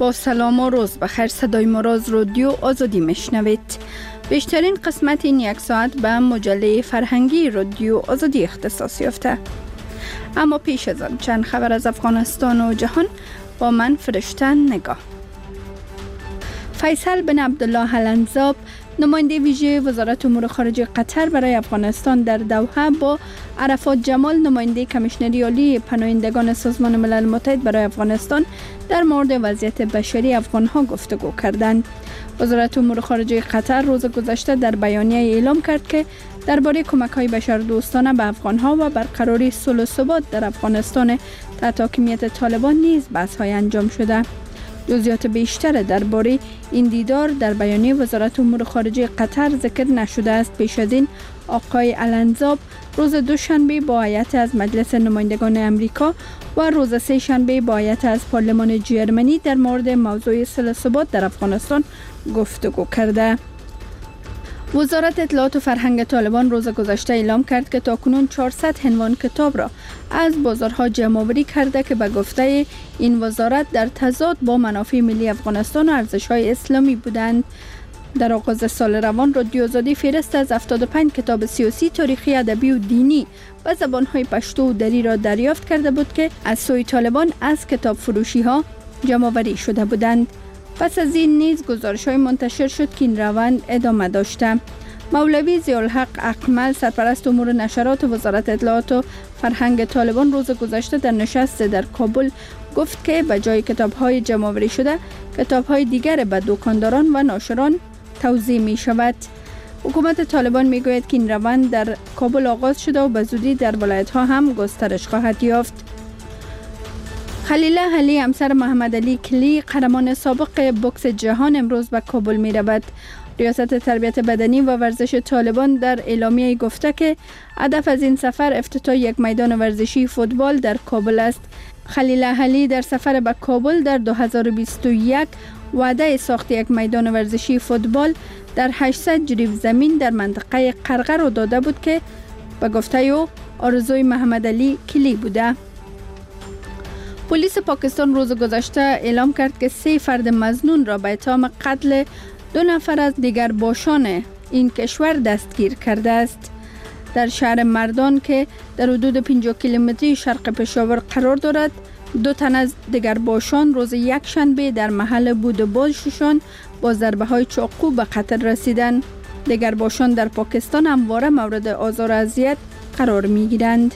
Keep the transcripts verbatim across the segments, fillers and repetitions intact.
با سلام و روز بخیر. صدای مراز رادیو آزادی میشنوید. بیشترین قسمت این یک ساعت به مجله فرهنگی رادیو آزادی اختصاص یافته. اما پیش از آن چند خبر از افغانستان و جهان با من فرشته نگاه. فیصل بن عبدالله الانزاب، نماینده ویژه وزارت امور خارجه قطر برای افغانستان در دوحه، با عرفات جمال، نماینده کمیشنری عالی پناهندگان سازمان ملل متحد برای افغانستان، در مورد وضعیت بشری افغانها گفتگو کردند. وزارت امور خارجه قطر روز گذشته در بیانیه اعلام کرد که درباره کمک‌های بشردوستانه به افغانها و برقراری صلح و ثبات در افغانستان تحت حاکمیت طالبان نیز بحث‌های انجام شده. جزئیات بیشتر درباره این دیدار در بیانیه وزارت امور خارجه قطر ذکر نشده است. پیش از این آقای الانزاب روز دوشنبه با هیئت از مجلس نمایندگان امریکا و روز سه شنبه با هیئت از پارلمان جرمنی در مورد موضوع صلح و ثبات در افغانستان گفتگو کرده. وزارت اطلاعات و فرهنگ طالبان روز گذشته اعلام کرد که تاکنون چهارصد عنوان کتاب را از بازارها جمع‌آوری کرده که به گفته این وزارت در تضاد با منافع ملی افغانستان و ارزش‌های اسلامی بودند. در آغاز سال روان رادیو آزادی فهرست از هفتاد و پنج کتاب سیاسی، تاریخی، ادبی و دینی به زبان‌های پشتو و دری را دریافت کرده بود که از سوی طالبان از کتاب فروشی‌ها جمع‌آوری شده بودند. پس از این نیز گزارش‌های منتشر شد که این روند ادامه داشته. مولوی ضیاءالحق اکمل، سرپرست امور نشرات وزارت اطلاعات و فرهنگ طالبان، روز گذشته در نشست در کابل گفت که به جای کتاب‌های جمع‌آوری شده، کتاب‌های دیگر به دکانداران و ناشران توزیع می‌شود. حکومت طالبان می‌گوید که این روند در کابل آغاز شده و به زودی در ولایت‌ها هم گسترش خواهد یافت. خلیله علی، همسر محمد علی کلی، قهرمان سابق بوکس جهان، امروز به کابل می رود. ریاست تربیت بدنی و ورزش طالبان در اعلامیه گفته که هدف از این سفر افتتاح یک میدان ورزشی فوتبال در کابل است. خلیله علی در سفر به کابل در دو هزار و بیست و یک وعده ساخت یک میدان ورزشی فوتبال در هشتصد جریب زمین در منطقه قرقر را داده بود که به گفته او آرزوی محمد علی کلی بوده. پلیس پاکستان روز گذشته اعلام کرد که سه فرد مظنون را به اتهام قتل دو نفر از دیگر باشان این کشور دستگیر کرده است. در شهر مردان که در حدود پنجاه کیلومتری شرق پشاور قرار دارد، دو تن از دیگر باشان روز یک شنبه در محل بود و بازششان با ضربه های چاقو به قتل رسیدند. دیگر باشان در پاکستان همواره مورد آزار و اذیت قرار می گیرند.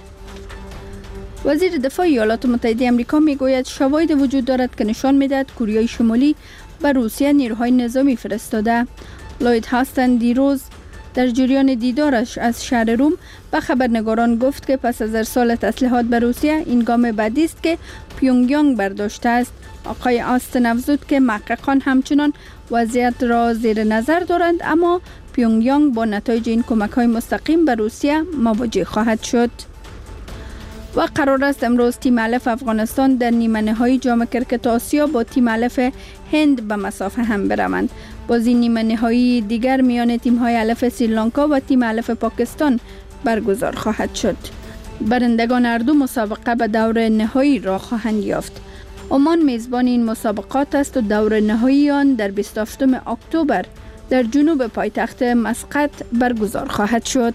وزیر دفاع ایالات متحده آمریکا میگوید شواهد وجود دارد که نشان میدهد کره شمالی به روسیه نیروهای نظامی فرستاده. لوید هاستن دیروز در جریان دیدارش از شهر روم به خبرنگاران گفت که پس از ارسال تسلیحات به روسیه این گام بعدی است که پیونگیانگ برداشته است. آقای آستن افزود که محققان همچنان وضعیت را زیر نظر دارند، اما پیونگیانگ با نتایج این کمک‌های مستقیم به روسیه مواجه خواهد شد. و قرار است امروز تیم الف افغانستان در نیمه نهایی جام کرکت آسیا با تیم الف هند به مسافه هم بروند. بازی نیمه نهایی دیگر میان تیم های الف سریلانکا و تیم الف پاکستان برگزار خواهد شد. برندگان هر دو مسابقه به دور نهایی را خواهند یافت. عمان میزبان این مسابقات است و دور نهایی آن در بیست و هفتم اکتبر در جنوب پایتخت مسقط برگزار خواهد شد.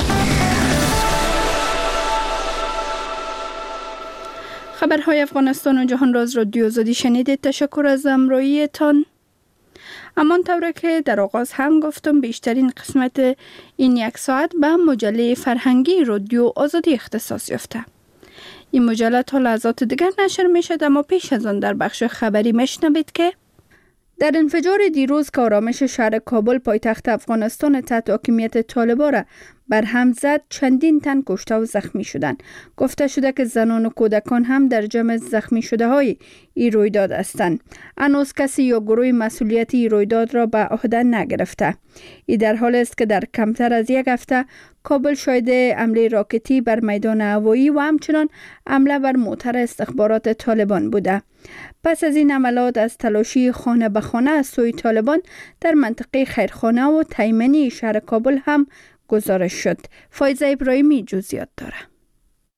خبرهای افغانستان و جهان را از رادیو آزادی شنیدید. تشکر از همراهیتان. همان طوری که در آغاز هم گفتم، بیشترین قسمت این یک ساعت به مجله فرهنگی رادیو آزادی اختصاص یافته. این مجله تا لحظات دیگر نشر می شد، اما پیش از آن در بخش خبری میشنوید که در انفجار دیروز که آرامش شهر کابل پایتخت افغانستان تحت حاکمیت طالبان را بر هم زد، چندین تن کشته و زخمی شدند. گفته شده که زنان و کودکان هم در جمع زخمی شده های این رویداد هستند. هنوز کسی یا گروه مسئولیت این رویداد را به عهده نگرفته. این در حال است که در کمتر از یک هفته کابل شاهد حمله راکتی بر میدان هوایی و همچنان حمله بر موتر استخبارات طالبان بوده. پس از این عملات از تلاشی خانه به خانه از سوی طالبان در منطقه خیرخانه و تیمنی شهر کابل هم گزارش شد. فایزه ابراهیمی جزئیات داره.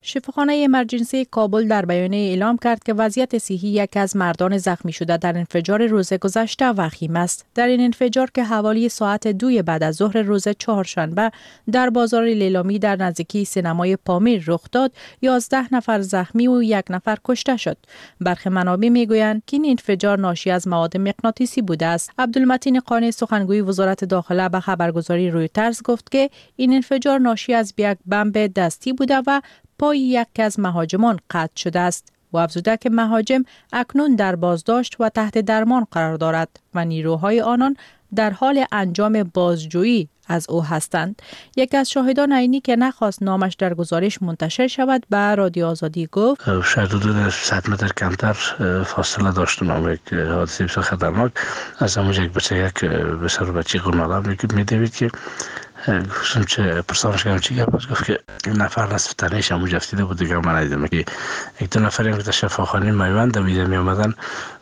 شفاخانه امرجنسی کابل در بیانیه اعلام کرد که وضعیت صحی یک از مردان زخمی شده در انفجار روز گذشته وخیم است. در این انفجار که حوالی ساعت دوی بعد از ظهر روز چهارشنبه در بازار لیلامی در نزدیکی سینمای پامیر رخ داد، یازده نفر زخمی و یک نفر کشته شد. برخی منابع میگویند که این انفجار ناشی از مواد مغناطیسی بوده است. عبدالمتین قانی سخنگوی وزارت داخله به خبرگزاری رویترز گفت که این انفجار ناشی از یک بمب دستی بوده و پای یک از مهاجمان قطع شده است و افزوده که مهاجم اکنون در بازداشت و تحت درمان قرار دارد و نیروهای آنان در حال انجام بازجویی از او هستند. یک از شاهدان عینی که نخواست نامش در گزارش منتشر شود به رادیو آزادی گفت شاید حدود صد متر کمتر فاصله داشتم. اما یک حادثه بسیار خطرناک از همونجا یک بچه یک بسیار بچه قرنالا میدوید که گفتم چه پرسانش کردم چی گفت گفت که این نفر نصف تنهش همونجا افتیده بود دیگه. من ندیدم که یک دو نفری هم که شفاخانه میوند دویده می آمدن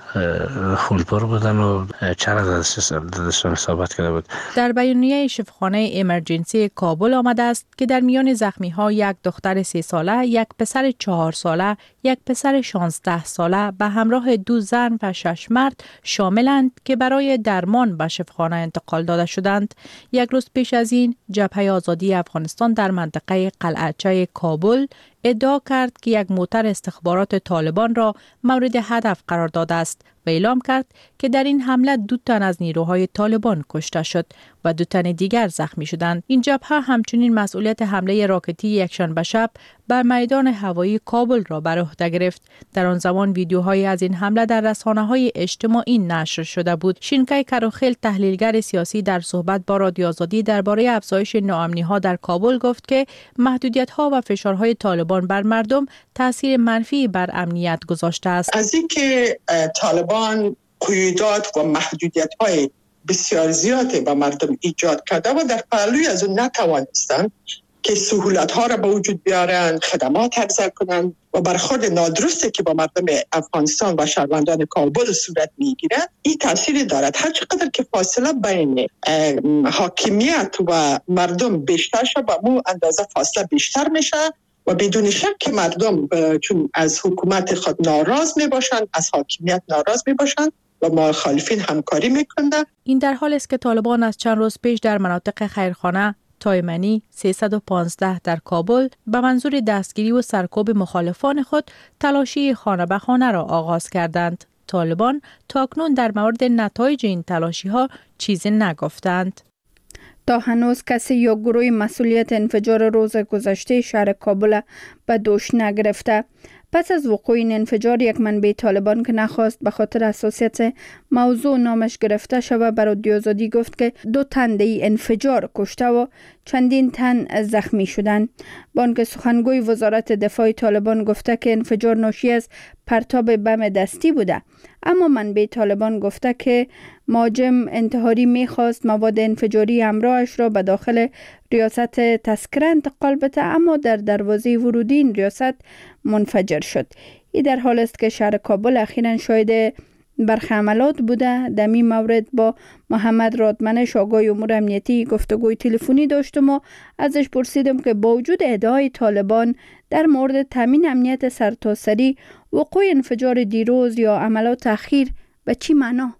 خونپر بودن و چند از دستشان ثابت کرده بود. در بیانیه شفاخانه امرجنسی کابل آمده است که در میان زخمی ها یک دختر سه ساله، یک پسر چهار ساله، یک پسر شانزده ساله به همراه دو زن و شش مرد شاملند که برای درمان به شفاخانه انتقال داده شدند. یک روز پیش از این جبهه آزادی افغانستان در منطقه قلعه‌چه کابل ادعا کرد که یک موتر استخبارات طالبان را مورد هدف قرار داده است و اعلام کرد که در این حمله دو تن از نیروهای طالبان کشته شد و دو تن دیگر زخمی شدند. این جبهه همچنین مسئولیت حمله راکتی یکشنبه شب بر میدان هوایی کابل را بر عهده گرفت. در آن زمان ویدیوهایی از این حمله در رسانه‌های اجتماعی نشر شده بود. شینکای کروخیل تحلیلگر سیاسی در صحبت با رادیو آزادی درباره افزایش ناامنی‌ها در کابل گفت که محدودیت‌ها و فشارهای طالبان بر مردم تاثیر منفی بر امنیت گذاشته است. از اینکه طالبان قیودات و محدودیت‌های بسیار زیادی به مردم ایجاد کرده و در پهلوی از اون نتوانستند که سهولت‌ها را به وجود بیارن، خدمات عرضه کنند و برخورد نادرستی که با مردم افغانستان و شهروندان کابل صورت میگیرد، این تاثیر دارد. هر چقدر که فاصله بین حاکمیت و مردم بیشتر شد، با مو اندازه فاصله بیشتر میشه و بدون شک که مردم چون از حکومت خود ناراض میباشند، از حاکمیت ناراض میباشند و مخالفین همکاری میکنند. این در حال است که طالبان از چند روز پیش در مناطق خیرخانه، تایمنی، سیصد و پانزده در کابل به منظور دستگیری و سرکوب مخالفان خود تلاشی خانه به خانه را آغاز کردند. طالبان تاکنون در مورد نتایج این تلاشی ها چیزی نگفتند. تا هنوز کسی یا گروه مسئولیت انفجار روز گذشته شهر کابل به دوش نگرفته. پس از وقوع این انفجار، یک منبع طالبان که نخواست به خاطر حساسیت موضوع نامش گرفته شود بر رادیو آزادی گفت که دو تن در انفجار کشته و چندین تن زخمی شدند. بانک سخنگوی وزارت دفاع طالبان گفته که انفجار ناشی از پرتاب بم دستی بوده، اما منبع طالبان گفته که مهاجم انتحاری میخواست مواد انفجاری همراهش را به داخل ریاست تذکره انتقال بده، اما در دروازه ورودی این ریاست منفجر شد. این در حال است که شهر کابل اخیراً شاهد برخی عملات بوده. در این مورد با محمد رادمنش آگاه امور امنیتی گفتگوی تلفنی داشتم و ازش پرسیدم که با وجود ادعای طالبان در مورد تامین امنیت سرتاسری، وقوع انفجار دیروز یا عملات اخیر به چی معنا؟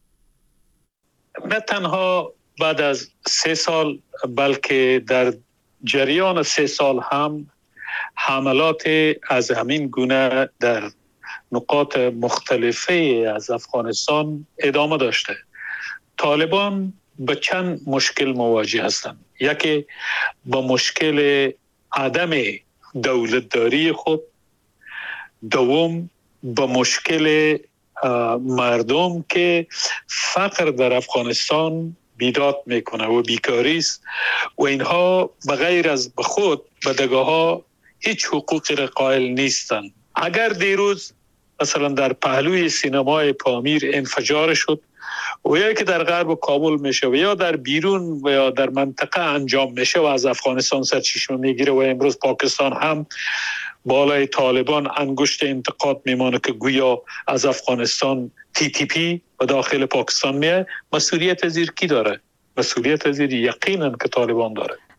نه تنها بعد از سه سال بلکه در جریان سه سال هم حملات از همین گونه در نقاط مختلفه از افغانستان ادامه داشته. طالبان به چند مشکل مواجه هستند. یکی با مشکل عدم دولتداری خود، دوم با مشکل مردم که فقر در افغانستان بیداد میکنه و بیکاری است و اینها بغیر از به خود بدگاه ها هیچ حقوقی را قائل نیستند. اگر دیروز مثلا در پهلوی سینمای پامیر انفجار شد و یا که در غرب کابل میشه و یا در بیرون و یا در منطقه انجام میشه و از افغانستان سرچشمه میگیره و امروز پاکستان هم بالای طالبان انگشت انتقاد میمانه که گویا از افغانستان تی تی پی و داخل پاکستان میه، مسئولیت زیر کی داره؟ مسئولیت زیر یقینا که طالبان داره.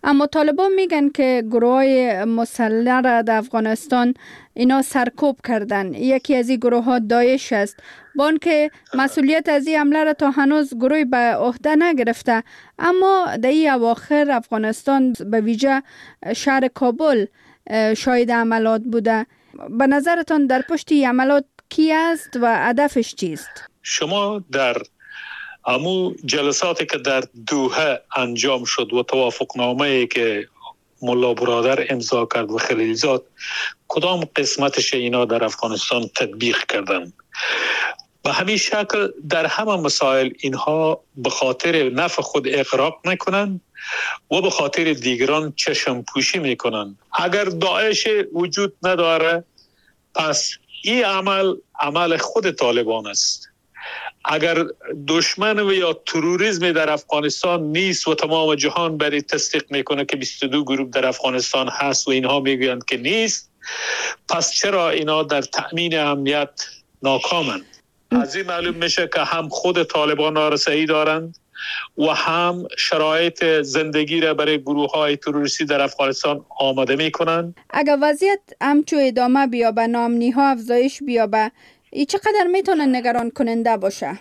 اما طالبان میگن که گروه مسلح را در افغانستان اینا سرکوب کردن. یکی از این گروه ها داعش است. با آنکه مسئولیت از این حمله را تا هنوز گروه به عهده نگرفته، اما در این اواخر افغانستان به ویژه شهر کابل شاهد عملات بوده. به نظرتان در پشت این عملات کی است و هدفش چیست؟ شما در امو جلساتی که در دوحه انجام شد و توافقنامه‌ای که ملا برادر امضا کرد و خلیلزاد، کدام قسمتش اینا در افغانستان تطبیق کردن؟ به همین شکل در همه مسائل اینها به خاطر نفع خود اغراق میکنن و به خاطر دیگران چشم پوشی میکنن. اگر داعش وجود نداره، پس این عمل عمل خود طالبان است. اگر دشمن و یا تروریسم در افغانستان نیست و تمام جهان برای تصدیق میکنه که بیست و دو گروه در افغانستان هست و اینها میگویند که نیست، پس چرا اینا در تأمین امنیت ناکامند؟ از این معلوم میشه که هم خود طالبان نارسایی دارند و هم شرایط زندگی را برای گروه های تروریستی در افغانستان آماده میکنند. اگر وضعیت همچو ادامه بیابه، ناامنی ها افزایش بیابه، ای چقدر میتونه نگران کننده باشه؟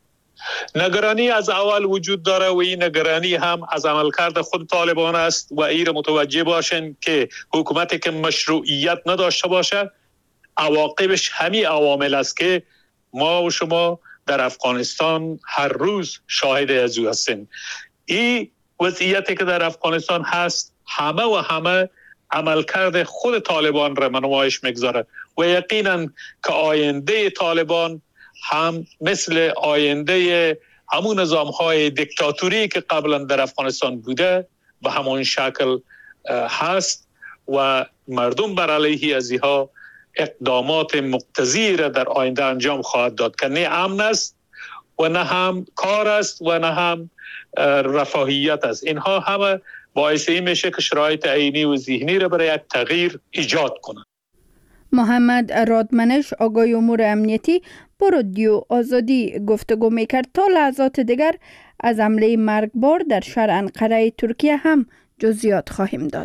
نگرانی از اول وجود داره و این نگرانی هم از عملکرد خود طالبان است و این را متوجه باشن که حکومتی که مشروعیت نداشته باشه عواقبش همین عوامل است که ما و شما در افغانستان هر روز شاهد از او هستیم. این وضعیتی که در افغانستان هست همه و همه عملکرد خود طالبان را نمایش میگذاره و یقینا که آینده طالبان هم مثل آینده همون نظام‌های دیکتاتوری که قبلا در افغانستان بوده به همون شکل هست و مردم بر علیه از اینها اقدامات مقتضی را در آینده انجام خواهد داد که نه امن است و نه هم کار است و نه هم رفاهیت است. اینها همه باعث این میشه که شرایط عینی و ذهنی را برای یک تغییر ایجاد کنند. محمد رادمنش، آگاه امور امنیتی، با رادیو آزادی گفتگو میکرد. تا لحظات دیگر از حمله مرگبار در شهر انقره ترکیه هم جزئیات خواهیم داد.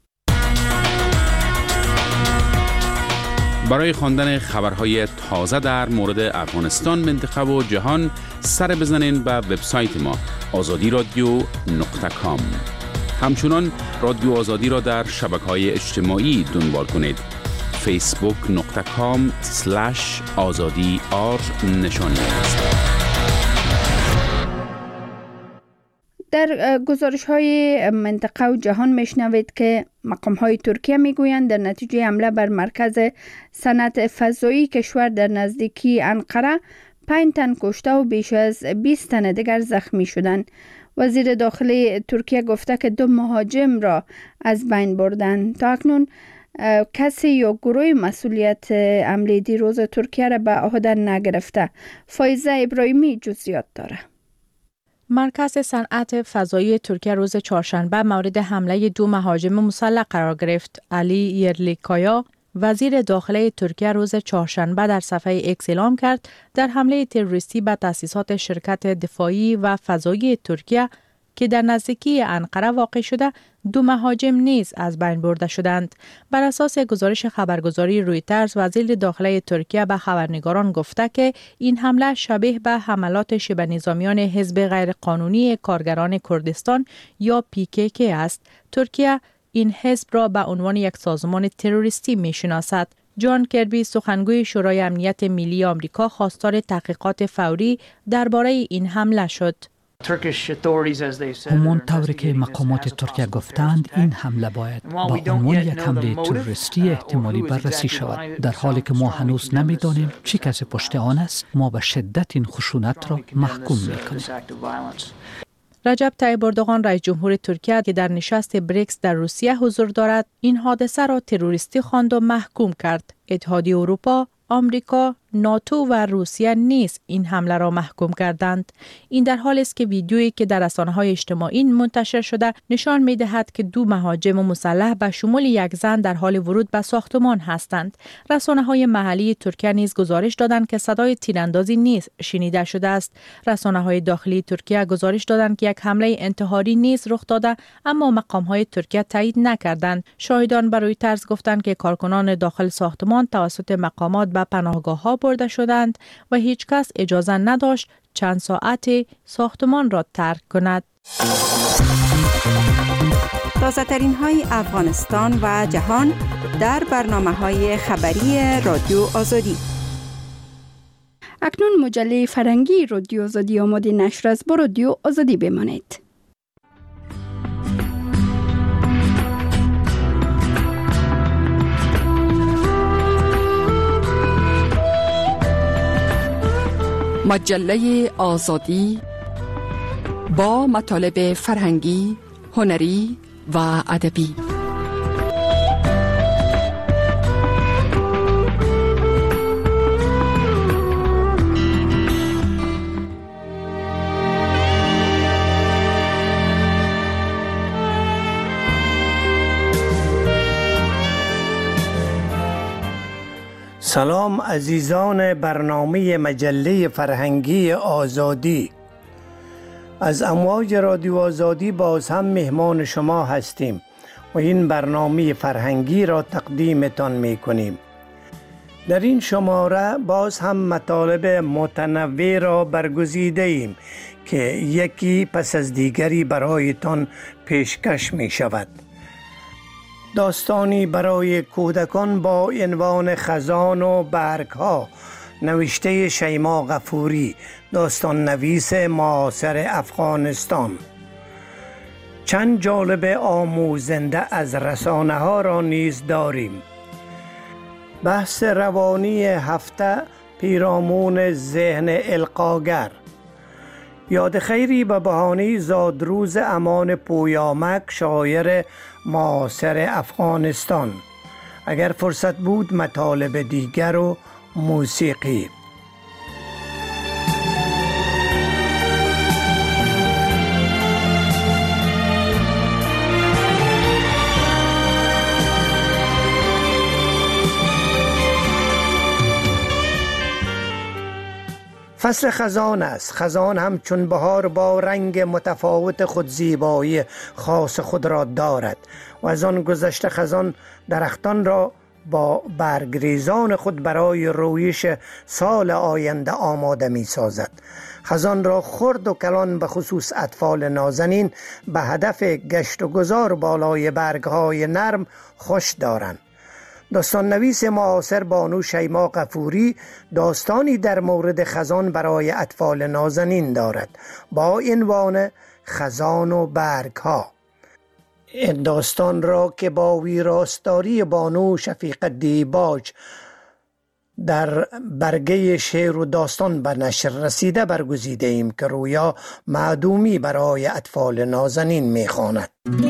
برای خواندن خبرهای تازه در مورد افغانستان، منطقه و جهان سر بزنین به وبسایت ما آزادی رادیو نقطه کام. همچنان رادیو آزادی را در شبکه‌های اجتماعی دنبال کنید. فیسبوک نقطه کام سلش آزادی آر نشانی است. در گزارش های منطقه و جهان میشنوید که مقام های ترکیه میگویند در نتیجه حمله بر مرکز صنعت فضایی کشور در نزدیکی انقره پنج تن کشته و بیش از بیست تن دیگر زخمی شدند. وزیر داخلی ترکیه گفته که دو مهاجم را از بین بردند. تا اکنون کسی یا گروه مسئولیت حمله دیروز ترکیه را به عهده نگرفته. فایزه ابراهیمی جزئیات داره. مرکز صنعت فضایی ترکیه روز چهارشنبه مورد حمله دو مهاجم مسلح قرار گرفت. علی یرلیکایا، وزیر داخلی ترکیه، روز چهارشنبه در صفحه ایکس اعلام کرد در حمله تروریستی به تأسیسات شرکت دفاعی و فضایی ترکیه که در نزدیکی انقره واقع شده، دو مهاجم نیز از بین برده شدند. بر اساس گزارش خبرگزاری رویترز، وزیر داخلی ترکیه به خبرنگاران گفته که این حمله شبیه به حملات شبه نظامیان حزب غیرقانونی کارگران کردستان یا پی کی کی است. ترکیه این حزب را به عنوان یک سازمان تروریستی می‌شناسد. جان کربی، سخنگوی شورای امنیت ملی آمریکا، خواستار تحقیقات فوری درباره این حمله شد. همون طوری که مقامات ترکیه گفتند، این حمله باید با عنوان یک حمله تروریستی احتمالی بررسی شود. در حالی که ما هنوز نمیدانیم چی کسی پشت آن است، ما به شدت این خشونت را محکوم میکنیم. رجب طیب اردوغان، رئیس جمهور ترکیه که در نشست بریکس در روسیه حضور دارد، این حادثه را تروریستی خواند و محکوم کرد. اتحادیه اروپا، آمریکا، ناتو و روسیه نیز این حمله را محکوم کردند. این در حالی است که ویدیویی که در رسانه‌های اجتماعی منتشر شده نشان می‌دهد که دو مهاجم مسلح به شمول یک زن در حال ورود به ساختمان هستند. رسانه‌های محلی ترکیه نیز گزارش دادند که صدای تیراندازی نیز شنیده شده است. رسانه‌های داخلی ترکیه گزارش دادند که یک حمله انتحاری نیز رخ داده، اما مقام‌های ترکیه تایید نکردند. شاهدان بر رویترز گفتند که کارکنان داخل ساختمان توسط مقامات به پناهگاه‌ها برده شدند و هیچ کس اجازه نداشت چند ساعت ساختمان را ترک کند. تازه ترین های افغانستان و جهان در برنامه های خبری رادیو آزادی. اکنون مجله فرهنگی رادیو آزادی آماده نشر است. با رادیو آزادی بمانید. مجله آزادی با مطالب فرهنگی، هنری و ادبی. سلام عزیزان برنامه مجله فرهنگی آزادی. از امواج رادیو آزادی باز هم مهمان شما هستیم و این برنامه فرهنگی را تقدیمتان می کنیم. در این شماره باز هم مطالب متنوع را برگزیده ایم که یکی پس از دیگری برایتان پیشکش می شود. داستانی برای کودکان با عنوان خزان و برگ‌ها نوشته شیما غفوری، داستان نویس معاصر افغانستان. چند جالب آموزنده از رسانه ها را نیز داریم. بحث روانی هفته پیرامون ذهن القاگر. یاد خیری به بهانه زادروز امان پویامک، شاعر معاصر افغانستان. اگر فرصت بود مطالب دیگر و موسیقی. فصل خزان است. خزان هم چون بهار با رنگ متفاوت خود زیبایی خاص خود را دارد و از آن گذشته خزان درختان را با برگریزان خود برای رویش سال آینده آماده می سازد. خزان را خرد و کلان به خصوص اطفال نازنین به هدف گشت و گذار بالای برگهای نرم خوش دارند. داستان نویس معاصر بانو شیما غفوری داستانی در مورد خزان برای اطفال نازنین دارد با عنوان خزان و برگ‌ها. این داستان را که با ویراستاری بانو شفیق دیباج در برگه شعر و داستان به نشر رسیده برگزیده ایم که رویا معدومی برای اطفال نازنین می‌خواند.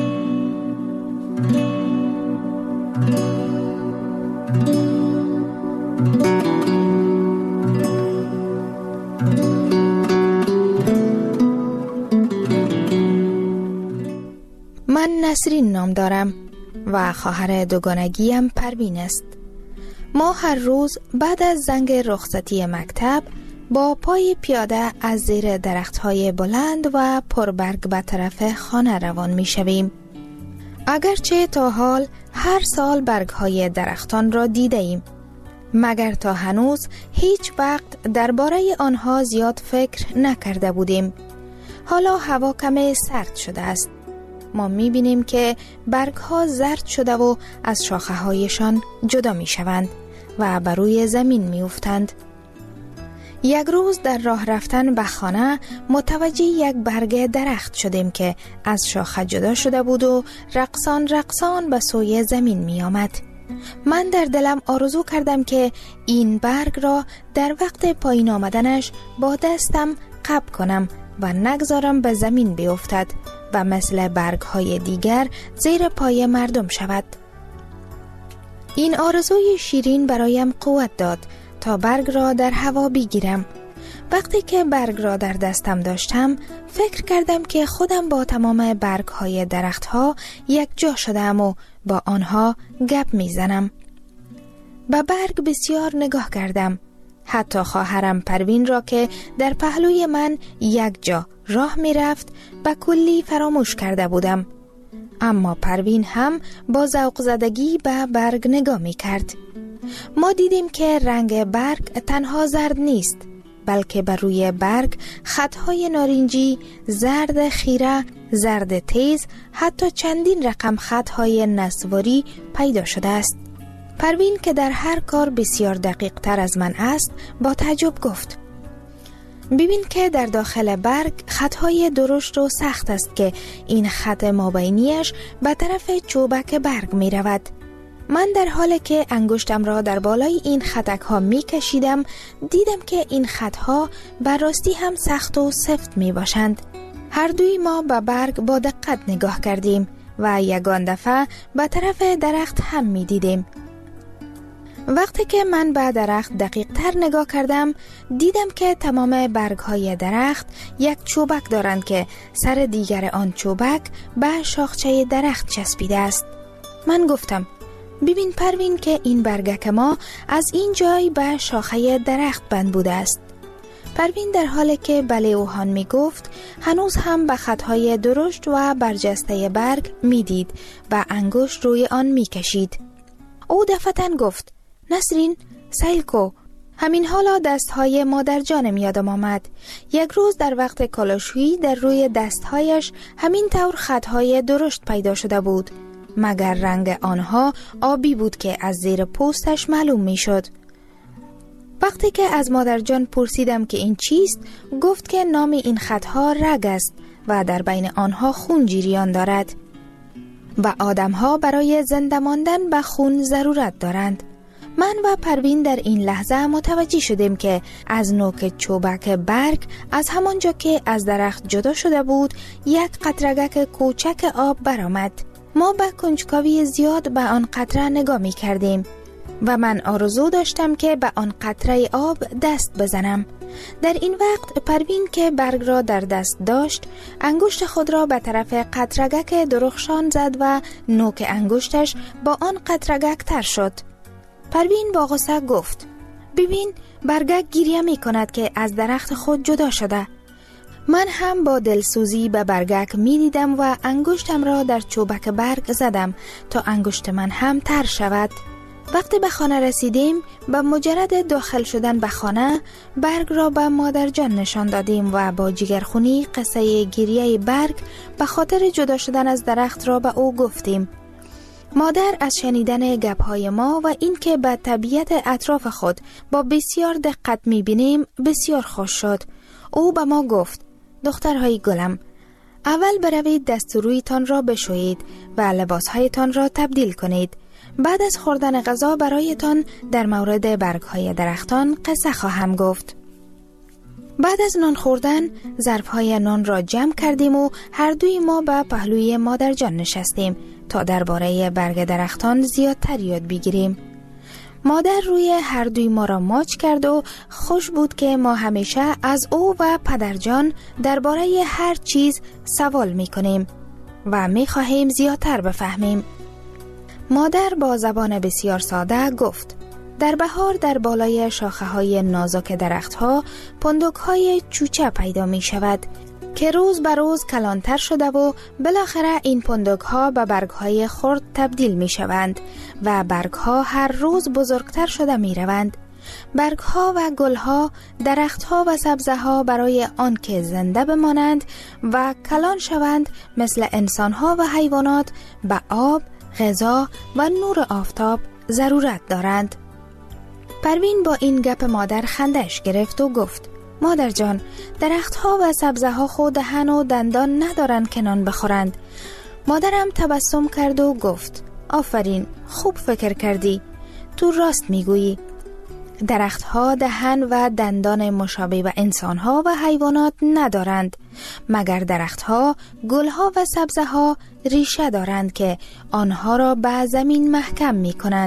من نسرین نام دارم و خواهر دوگانگیم پروین است. ما هر روز بعد از زنگ رخصتی مکتب با پای پیاده از زیر درخت‌های بلند و پربرگ به طرف خانه روان می‌شویم. اگرچه تا حال هر سال برگ‌های درختان را دیده‌ایم، مگر تا هنوز هیچ وقت درباره آنها زیاد فکر نکرده بودیم. حالا هوا کم سرد شده است. ما می‌بینیم که برگ‌ها زرد شده و از شاخه‌هایشان جدا می‌شوند و بر روی زمین می‌افتند. یک روز در راه رفتن به خانه متوجه یک برگ درخت شدیم که از شاخه جدا شده بود و رقصان رقصان به سوی زمین می آمد. من در دلم آرزو کردم که این برگ را در وقت پایین آمدنش با دستم قبض کنم و نگذارم به زمین بیفتد و مثل برگ های دیگر زیر پای مردم شود. این آرزوی شیرین برایم قوت داد تا برگ را در هوا بگیرم. وقتی که برگ را در دستم داشتم فکر کردم که خودم با تمام برگ های درخت ها یک جا شدم و با آنها گپ می زنم. به برگ بسیار نگاه کردم. حتی خواهرم پروین را که در پهلوی من یک جا راه می رفت به کلی فراموش کرده بودم. اما پروین هم با ذوق زدگی به برگ نگاه می کرد. ما دیدیم که رنگ برگ تنها زرد نیست، بلکه بر روی برگ خطهای نارنجی، زرد خیره، زرد تیز، حتی چندین رقم خطهای نسواری پیدا شده است. پروین که در هر کار بسیار دقیق تر از من است با تعجب گفت: ببین که در داخل برگ خطهای درشت و سخت است که این خط مابینیش به طرف چوبک برگ می رود. من در حالی که انگشتم را در بالای این خطک ها می کشیدم دیدم که این خطها بر راستی هم سخت و سفت می باشند. هر دوی ما به برگ با دقت نگاه کردیم و یگان دفعه به طرف درخت هم می دیدیم. وقتی که من به درخت دقیق تر نگاه کردم دیدم که تمام برگ های درخت یک چوبک دارند که سر دیگر آن چوبک به شاخچه درخت چسبیده است. من گفتم: ببین پروین که این برگک ما از این جای به شاخه درخت بند بوده است. پروین در حالی که بله و هان می گفت هنوز هم به خطهای درشت و برجسته برگ می دید و انگشت روی آن می کشید. او دفتن گفت: نسرین، سیل کو. همین حالا دستهای مادر جانم یادم آمد. یک روز در وقت کالاشویی در روی دستهایش همین طور خطهای درشت پیدا شده بود، مگر رنگ آنها آبی بود که از زیر پوستش معلوم می شد. وقتی که از مادر جان پرسیدم که این چیست، گفت که نام این خطها رگ است و در بین آنها خون جریان دارد و آدمها برای زنده ماندن به خون ضرورت دارند. من و پروین در این لحظه متوجه شدیم که از نوک چوبک برگ از همانجا که از درخت جدا شده بود یک قطرگک کوچک آب برآمد. ما به کنجکاوی زیاد به آن قطره نگاه می کردیم و من آرزو داشتم که به آن قطره آب دست بزنم. در این وقت پروین که برگ را در دست داشت انگشت خود را به طرف قطرگک درخشان زد و نوک انگشتش با آن قطرگک تر شد. پروین با غصه گفت: ببین برگک گریه می کند که از درخت خود جدا شده. من هم با دلسوزی به برگک می دیدم و انگشتم را در چوبک برگ زدم تا انگشت من هم تر شود. وقتی به خانه رسیدیم به مجرد داخل شدن به خانه برگ را به مادر جان نشان دادیم و با جگرخونی قصه گریه برگ به خاطر جدا شدن از درخت را به او گفتیم. مادر از شنیدن گپ‌های ما و اینکه به طبیعت اطراف خود با بسیار دقت می‌بینیم بسیار خوش شد. او به ما گفت: دخترهای گلم، اول بروید دست و رویتان را بشویید و لباسهایتان را تبدیل کنید. بعد از خوردن غذا برایتان در مورد برگ‌های درختان قصه خواهم گفت. بعد از نان خوردن ظرف‌های نان را جمع کردیم و هر دوی ما به پهلوی مادر جان نشستیم تا درباره برگ درختان زیادتر یاد بگیریم. مادر روی هر دوی ما را ماچ کرد و خوش بود که ما همیشه از او و پدرجان درباره هر چیز سوال می کنیم و می خواهیم زیادتر بفهمیم. مادر با زبان بسیار ساده گفت: در بهار در بالای شاخه های نازک درخت ها پندوک های چوچه پیدا می شود که روز به روز کلانتر شده و بالاخره این پندوک ها به برگ های خرد تبدیل می شوند و برگ ها هر روز بزرگتر شده می روند. برگ ها و گل ها، درخت ها و سبزه ها برای آن که زنده بمانند و کلان شوند مثل انسان ها و حیوانات به آب، غذا و نور آفتاب ضرورت دارند. پروین با این گپ مادر خندش گرفت و گفت: مادر جان، درخت ها و سبزه ها خود دهن و دندان ندارند که نان بخورند. مادرم تبسم کرد و گفت: آفرین، خوب فکر کردی. تو راست میگویی. درخت ها دهن و دندان مشابه و انسان ها و حیوانات ندارند، مگر درخت ها، گل ها و سبزه ها ریشه دارند که آنها را به زمین محکم می کنند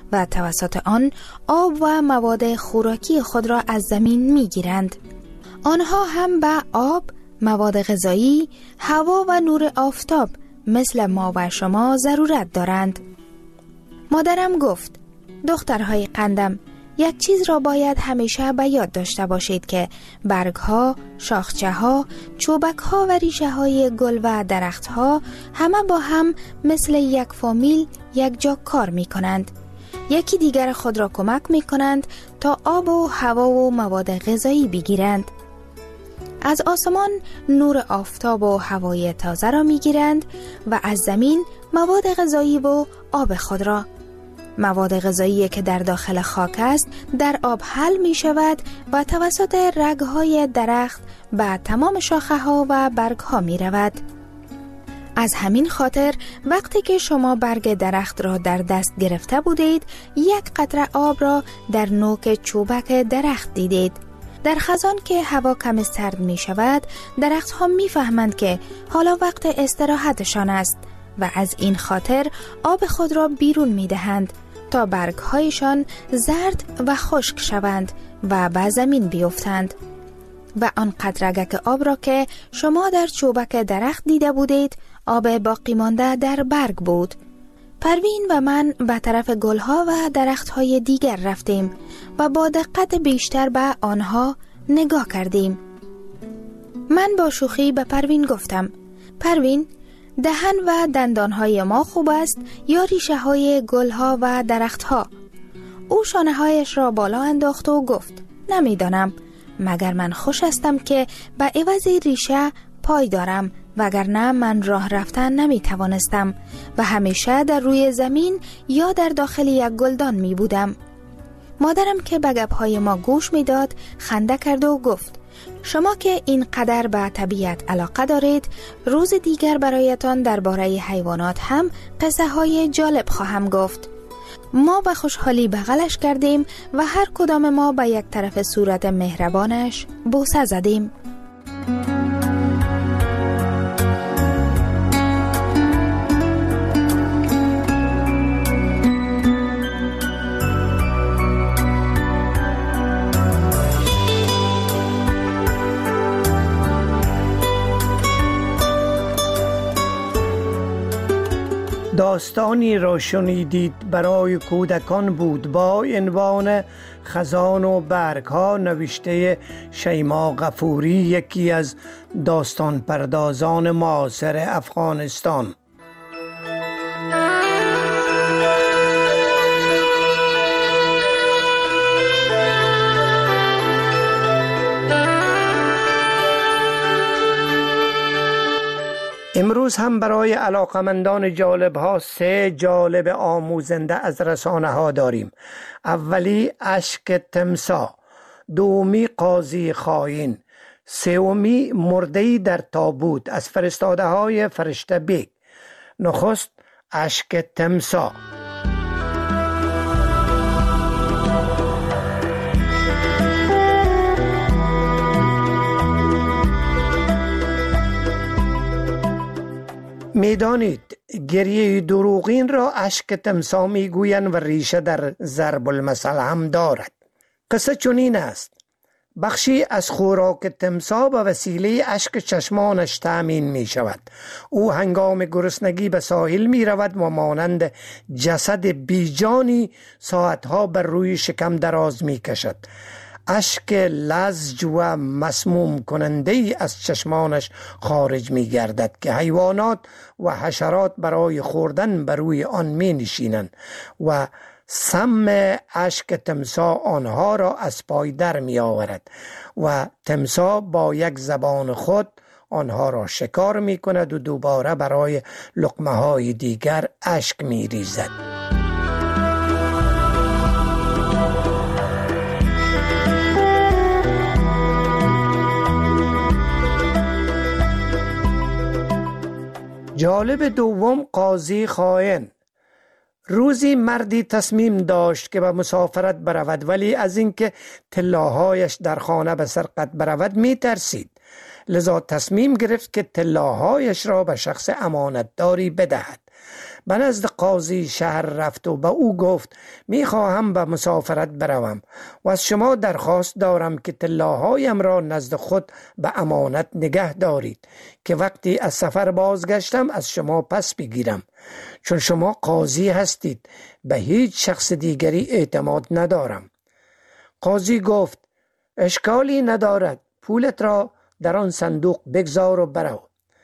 و توسط آن آب و مواد خوراکی خود را از زمین می گیرند. آنها هم به آب، مواد غذایی، هوا و نور آفتاب مثل ما و شما ضرورت دارند. مادرم گفت: دخترهای قندم، یک چیز را باید همیشه به یاد داشته باشید که برگها، شاخچه‌ها، چوبک‌ها و ریشه‌های گل و درخت‌ها همه با هم مثل یک فامیل یک جا کار می‌کنند. یکی دیگر خود را کمک می‌کنند تا آب و هوا و مواد غذایی بگیرند. از آسمان نور آفتاب و هوای تازه را می‌گیرند و از زمین مواد غذایی و آب خود را. مواد غذایی که در داخل خاک است در آب حل می شود و توسط رگ‌های درخت به تمام شاخه‌ها و برگ‌ها می رود. از همین خاطر وقتی که شما برگ درخت را در دست گرفته بودید، یک قطره آب را در نوک چوبک درخت دیدید. در خزان که هوا کم سرد می شود، درخت‌ها می فهمند که حالا وقت استراحتشان است و از این خاطر آب خود را بیرون می دهند تا برگ‌هایشان زرد و خشک شوند و به زمین بیفتند. و آن قطره‌ک آب را که شما در چوبک درخت دیده بودید، آب باقی مانده در برگ بود. پروین و من به طرف گلها و درخت‌های دیگر رفتیم و با دقت بیشتر به آنها نگاه کردیم. من با شوخی به پروین گفتم: پروین، دهن و دندانهای ما خوب است یا ریشه های گلها و درختها؟ او شانه هایش را بالا انداخت و گفت: نمیدانم، مگر من خوش هستم که به عوض ریشه پای دارم، وگرنه من راه رفتن نمی توانستم و همیشه در روی زمین یا در داخل یک گلدان می بودم. مادرم که به گپ‌های ما گوش می داد خنده کرد و گفت: شما که این قدر به طبیعت علاقه دارید، روز دیگر برایتان درباره حیوانات هم قصه های جالب خواهم گفت. ما به خوشحالی بغلش کردیم و هر کدام ما به یک طرف صورت مهربانش بوسه زدیم. داستانی را شنیدید برای کودکان بود با عنوان خزان و برگ ها، نوشته شیما غفوری، یکی از داستان پردازان معاصر افغانستان. امروز هم برای علاقمندان جالب ها سه جالب آموزنده از رسانه ها داریم. اولی اشک تمساح، دومی قاضی خائن، سومی مرده‌ای در تابوت از فرستاده های فرشته بیگ. نخست اشک تمساح. میدانید گریه دروغین را اشک تمساح میگویند و ریشه در ضرب المثل هم دارد. قصه چنین است: بخشی از خوراک تمساح به وسیله اشک چشمانش تأمین می شود. او هنگام گرسنگی به ساحل می رود و مانند جسد بیجانی ساعتها بر روی شکم دراز می کشد. اشک لزج و مسموم کننده ای از چشمانش خارج می گردد که حیوانات و حشرات برای خوردن بر روی آن می نشینند و سم اشک تمساح آنها را از پای در می آورد و تمساح با یک زبان خود آنها را شکار می کند و دوباره برای لقمه های دیگر اشک می ریزد. جالب دوم قاضی خائن. روزی مردی تصمیم داشت که به مسافرت برود، ولی از اینکه طلاهایش در خانه به سرقت برود می ترسید. لذا تصمیم گرفت که طلاهایش را به شخص امانتداری بدهد. به نزد قاضی شهر رفت و به او گفت میخواهم به مسافرت بروم و از شما درخواست دارم که طلاهایم را نزد خود به امانت نگه دارید که وقتی از سفر بازگشتم از شما پس بگیرم، چون شما قاضی هستید، به هیچ شخص دیگری اعتماد ندارم. قاضی گفت اشکالی ندارد، پولت را در آن صندوق بگذار و برو.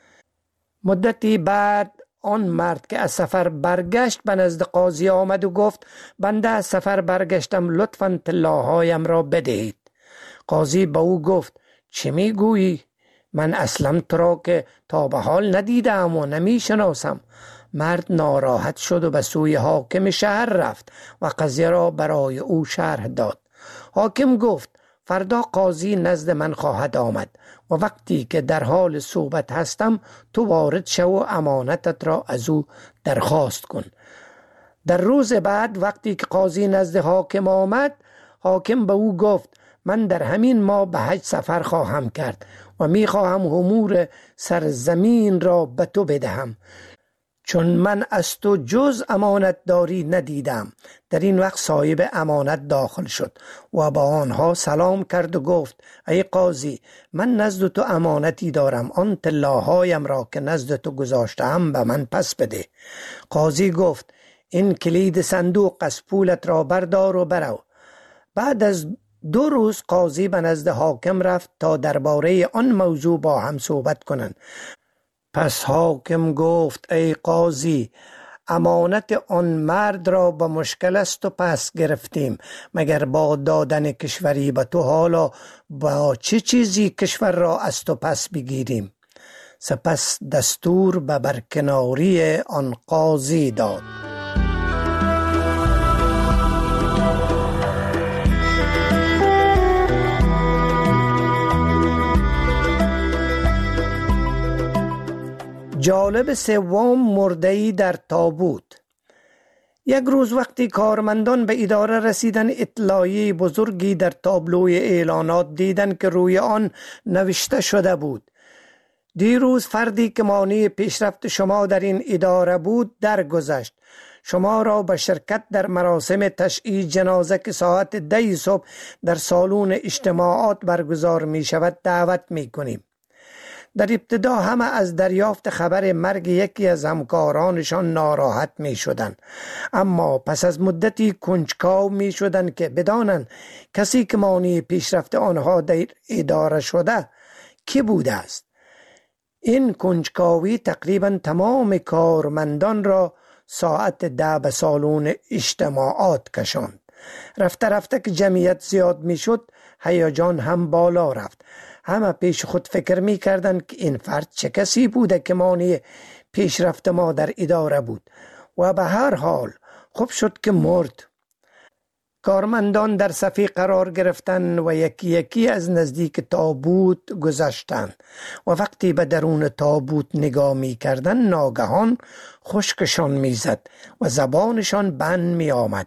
مدتی بعد آن مرد که از سفر برگشت به نزد قاضی آمد و گفت بنده از سفر برگشتم، لطفاً طلاهایم را بدهید. قاضی به او گفت چه میگویی؟ من اصلا تو را که تا به حال ندیدم و نمی شناسم. مرد ناراحت شد و به سوی حاکم شهر رفت و قضیه را برای او شرح داد. حاکم گفت فردا قاضی نزد من خواهد آمد و وقتی که در حال صحبت هستم تو وارد شو و امانتت را از او درخواست کن. در روز بعد وقتی که قاضی نزد حاکم آمد، حاکم به او گفت من در همین ماه به حج سفر خواهم کرد و می خواهم امور سرزمین را به تو بدهم، چون من از تو جز امانت داری ندیدم. در این وقت صاحب امانت داخل شد و با آنها سلام کرد و گفت ای قاضی، من نزد تو امانتی دارم، آن طلاهایم را که نزد تو گذاشتم به من پس بده. قاضی گفت این کلید صندوق از پولت را بردار و برو. بعد از دو روز قاضی به نزد حاکم رفت تا درباره آن موضوع با هم صحبت کنند. پس حاکم گفت ای قاضی، امانت آن مرد را به مشکل است و پس گرفتیم، مگر با دادن کشوری به تو حالا با چه چیزی کشور را از تو پس بگیریم؟ سپس دستور به برکناری آن قاضی داد. جالب سوم، مرده‌ای در تابوت. یک روز وقتی کارمندان به اداره رسیدن، اطلاعیه بزرگی در تابلوی اعلانات دیدن که روی آن نوشته شده بود دیروز فردی که مانع پیشرفت شما در این اداره بود درگذشت. شما را به شرکت در مراسم تشییع جنازه که ساعت ده صبح در سالن اجتماعات برگزار می شود دعوت می کنیم. در ابتدا همه از دریافت خبر مرگ یکی از همکارانشان ناراحت می شدند، اما پس از مدتی کنجکاو می شدند که بدانند کسی که مانع پیشرفت آنها در اداره شده کی بوده است. این کنجکاوی تقریبا تمام کارمندان را ساعت ده به سالن اجتماعات کشاند. رفته رفته که جمعیت زیاد می شد، هیجان هم بالا رفت. همه پیش خود فکر می کردند که این فرد چه کسی بوده که مانع پیشرفت ما در اداره بود و به هر حال خوب شد که مرد. کارمندان در صفی قرار گرفتند و یکی یکی از نزدیک تابوت گذشتند و وقتی به درون تابوت نگاه می کردند ناگهان خشکشان می زد و زبانشان بند می آمد.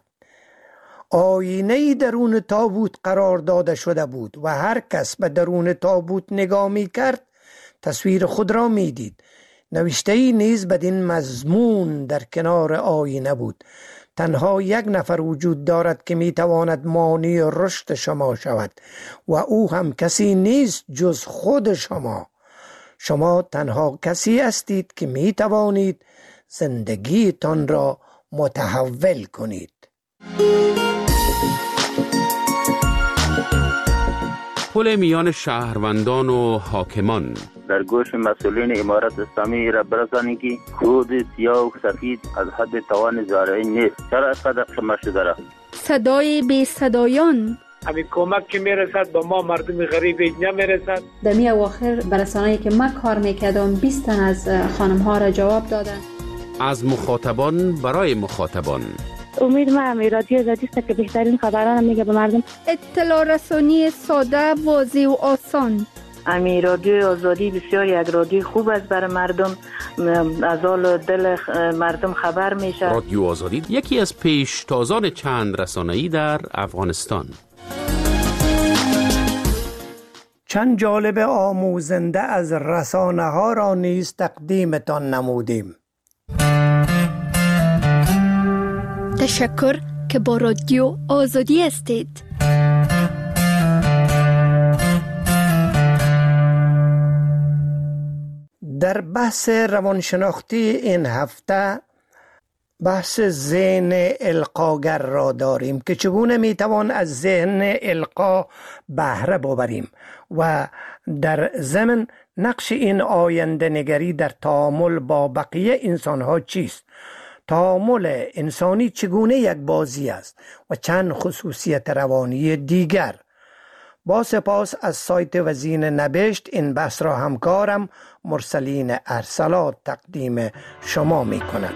آینه درون تابوت قرار داده شده بود و هر کس به درون تابوت نگاه می کرد تصویر خود را می دید. نوشته‌ای نیز بدین مضمون در کنار آینه بود: تنها یک نفر وجود دارد که می تواند مانع رشد شما شود و او هم کسی نیست جز خود شما. شما تنها کسی هستید که می توانید زندگیتان را متحول کنید. پل میان شهروندان و حاکمان. در گوش مسئولین امارت اسلامی را برسانید که خود سیاه و سفید از حد توان زارعی نیست. چرا اینقدر قمه شده را؟ صدای بی صدایان. همین کمک که میرسد به ما مردم غریب نمیرسد. در می اواخر برسانه‌ای که من کار میکردم بیست تن از خانم ها را جواب دادن. از مخاطبان برای مخاطبان. امید ما هم رادیو آزادی است که بهترین خبران میگه به مردم. اطلاع رسانی ساده، واضح و آسان. امی رادیو آزادی بسیار یک رادیو خوب است برای مردم، از حال دل مردم خبر میشه. رادیو آزادی یکی از پیشتازان چند رسانه‌ای در افغانستان. چند جالب آموزنده از رسانه ها را نیز تقدیمتان نمودیم. تشکر که با رادیو آزادی هستید. در بحث روانشناختی این هفته بحث ذهن القاگر را داریم که چگونه میتوان از ذهن القا بهره ببریم و در ضمن نقش این آینده نگری در تعامل با بقیه انسان ها چیست؟ تعامل انسانی چگونه یک بازی است و چند خصوصیت روانی دیگر. با سپاس از سایت وزین نبشت این بحث را همکارم مرسلین ارسلات تقدیم شما می کنند.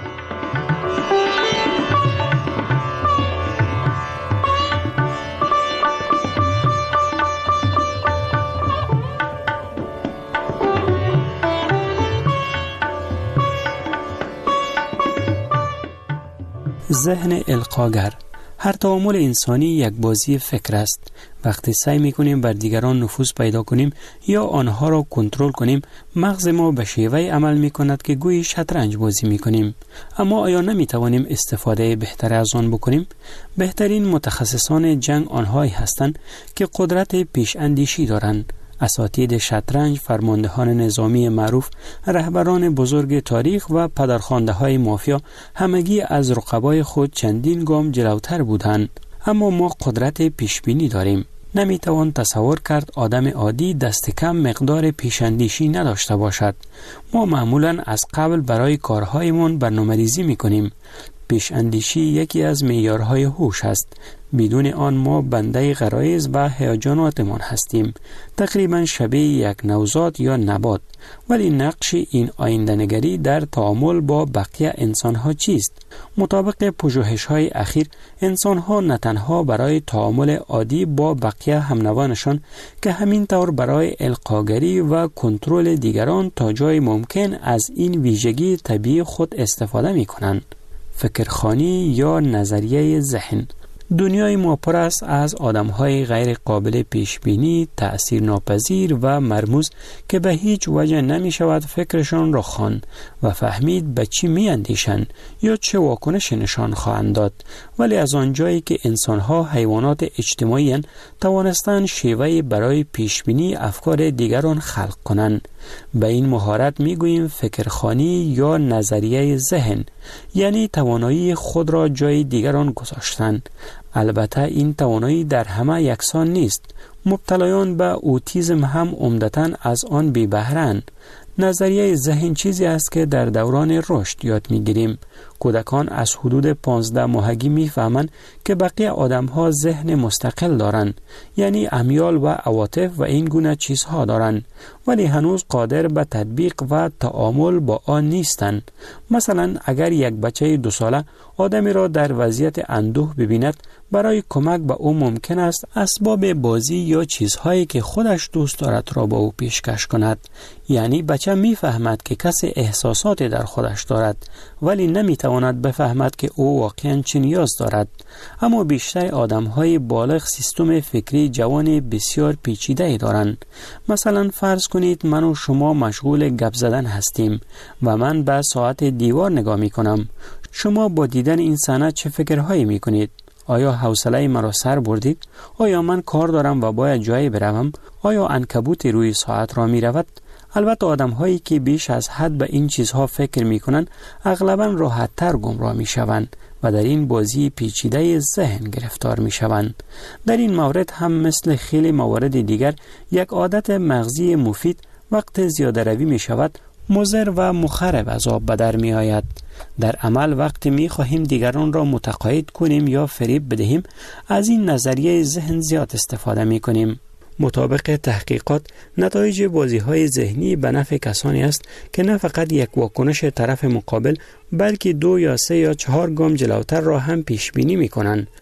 ذهن القاگر. هر تعامل انسانی یک بازی فکر است. وقتی سعی می‌کنیم بر دیگران نفوذ پیدا کنیم یا آنها را کنترل کنیم، مغز ما به شیوهی عمل می‌کند که گویی شطرنج بازی می‌کنیم. اما آیا نمی‌توانیم استفاده بهتر از آن بکنیم؟ بهترین متخصصان جنگ آنهایی هستند که قدرت پیش اندیشی دارند. اساتید شطرنج، فرماندهان نظامی معروف، رهبران بزرگ تاریخ و پدرخوانده های مافیا همگی از رقبای خود چندین گام جلوتر بودند. اما ما قدرت پیشبینی داریم. نمیتوان تصور کرد آدم عادی دست کم مقدار پیشاندیشی نداشته باشد. ما معمولا از قبل برای کارهایمان برنامه‌ریزی میکنیم. پیشاندیشی یکی از معیارهای هوش است. بدون آن ما بنده غرایز و هیجاناتمان هستیم، تقریبا شبیه یک نوزاد یا نبات. ولی نقش این آینده‌نگری در تعامل با بقیه انسان‌ها چیست؟ مطابق پژوهش‌های اخیر، انسان‌ها نه تنها برای تعامل عادی با بقیه همنوانشان که همین طور برای القاگری و کنترل دیگران تا جای ممکن از این ویژگی طبیعی خود استفاده می‌کنند. فکرخوانی یا نظریه ذهن. دنیای ما پر است از آدم‌های غیر قابل پیشبینی، تأثیر ناپذیر و مرموز که به هیچ وجه نمی شود فکرشان را خواند و فهمید به چی می اندیشند یا چه واکنش نشان خواهند داد. ولی از آنجایی که انسان‌ها حیوانات اجتماعی اند، توانستند شیوهی برای پیشبینی افکار دیگران خلق کنند. به این مهارت می گوییم فکرخوانی یا نظریه ذهن، یعنی توانایی خود را جای دیگران گذاشتن. البته این توانایی در همه یکسان نیست. مبتلایان به اوتیسم هم عمدتاً از آن بی بهره‌اند. نظریه ذهن چیزی است که در دوران رشد یاد می‌گیریم. کودکان از حدود پانزده ماهگی می‌فهمند که بقیه آدم‌ها ذهن مستقل دارند، یعنی امیال و عواطف و این گونه چیزها دارند، ولی هنوز قادر به تطبیق و تعامل با آن نیستند. مثلا اگر یک بچه دو ساله آدمی را در وضعیت اندوه ببیند، برای کمک به او ممکن است اسباب بازی یا چیزهایی که خودش دوست دارد را به او پیشکش کند. یعنی بچه می‌فهمد که کسی احساساتی در خودش دارد، ولی نمی‌تواند بفهمد که او واقعاً چه نیاز دارد. اما بیشتر آدم‌های بالغ سیستم فکری جوان بسیار پیچیده‌ای دارند. مثلا فرض کنید من و شما مشغول گپ زدن هستیم و من به ساعت دیوار نگاه می‌کنم. شما با دیدن این صحنه چه فکرهایی می‌کنید؟ آیا حوصله مرا سر بردید؟ آیا من کار دارم و باید جایی بروم؟ آیا عنکبوت روی ساعت را می رود؟ البته آدم هایی که بیش از حد به این چیزها فکر می کنند اغلباً راحت تر گمراه می شوند و در این بازی پیچیده ذهن گرفتار می شوند. در این مورد هم مثل خیلی موارد دیگر یک عادت مغزی مفید وقت زیاده روی می شود مضر و مخرب از آب به در می آید. در عمل وقتی می خواهیم دیگران را متقاعد کنیم یا فریب بدهیم، از این نظریه ذهن زیاد استفاده می کنیم. مطابق تحقیقات، نتایج بازی‌های ذهنی به نفع کسانی است که نه فقط یک واکنش طرف مقابل، بلکه دو یا سه یا چهار گام جلوتر را هم پیش بینی می‌کنند.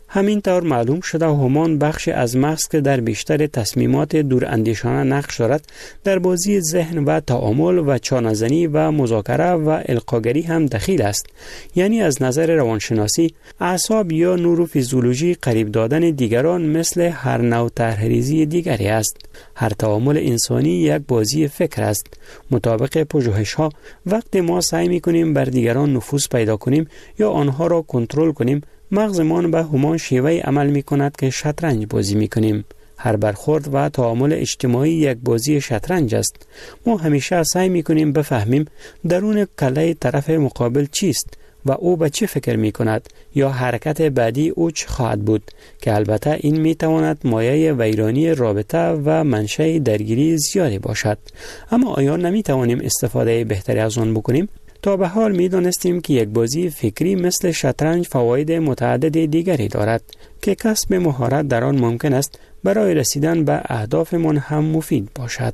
همین طور معلوم شده هومان بخش از مغز که در بیشتر تصمیمات دوراندیشانه نقش دارد در بازی ذهن و تعامل و چانه‌زنی و مذاکره و القاگری هم دخیل است. یعنی از نظر روانشناسی اعصاب یا نوروفیزیولوژی قریب دادن دیگران مثل هر نوع طرح‌ریزی دیگری است. هر تعامل انسانی یک بازی فکر است. مطابق پژوهش‌ها وقتی ما سعی می‌کنیم بر دیگران نفوذ پیدا کنیم یا آنها را کنترل کنیم، مغزمان به همان شیوه عمل می کند که شطرنج بازی می کنیم. هر برخورد و تعامل اجتماعی یک بازی شطرنج است. ما همیشه سعی می کنیم بفهمیم درون کله طرف مقابل چیست و او به چه فکر می کند یا حرکت بعدی او چه خواهد بود، که البته این می تواند مایه ویرانی رابطه و منشأ درگیری زیادی باشد. اما آیا نمی توانیم استفاده بهتری از آن بکنیم؟ تا به حال می دانستیم که یک بازی فکری مثل شطرنج فواید متعدد دیگری دارد که کسب مهارت در آن ممکن است برای رسیدن به اهدافمان هم مفید باشد.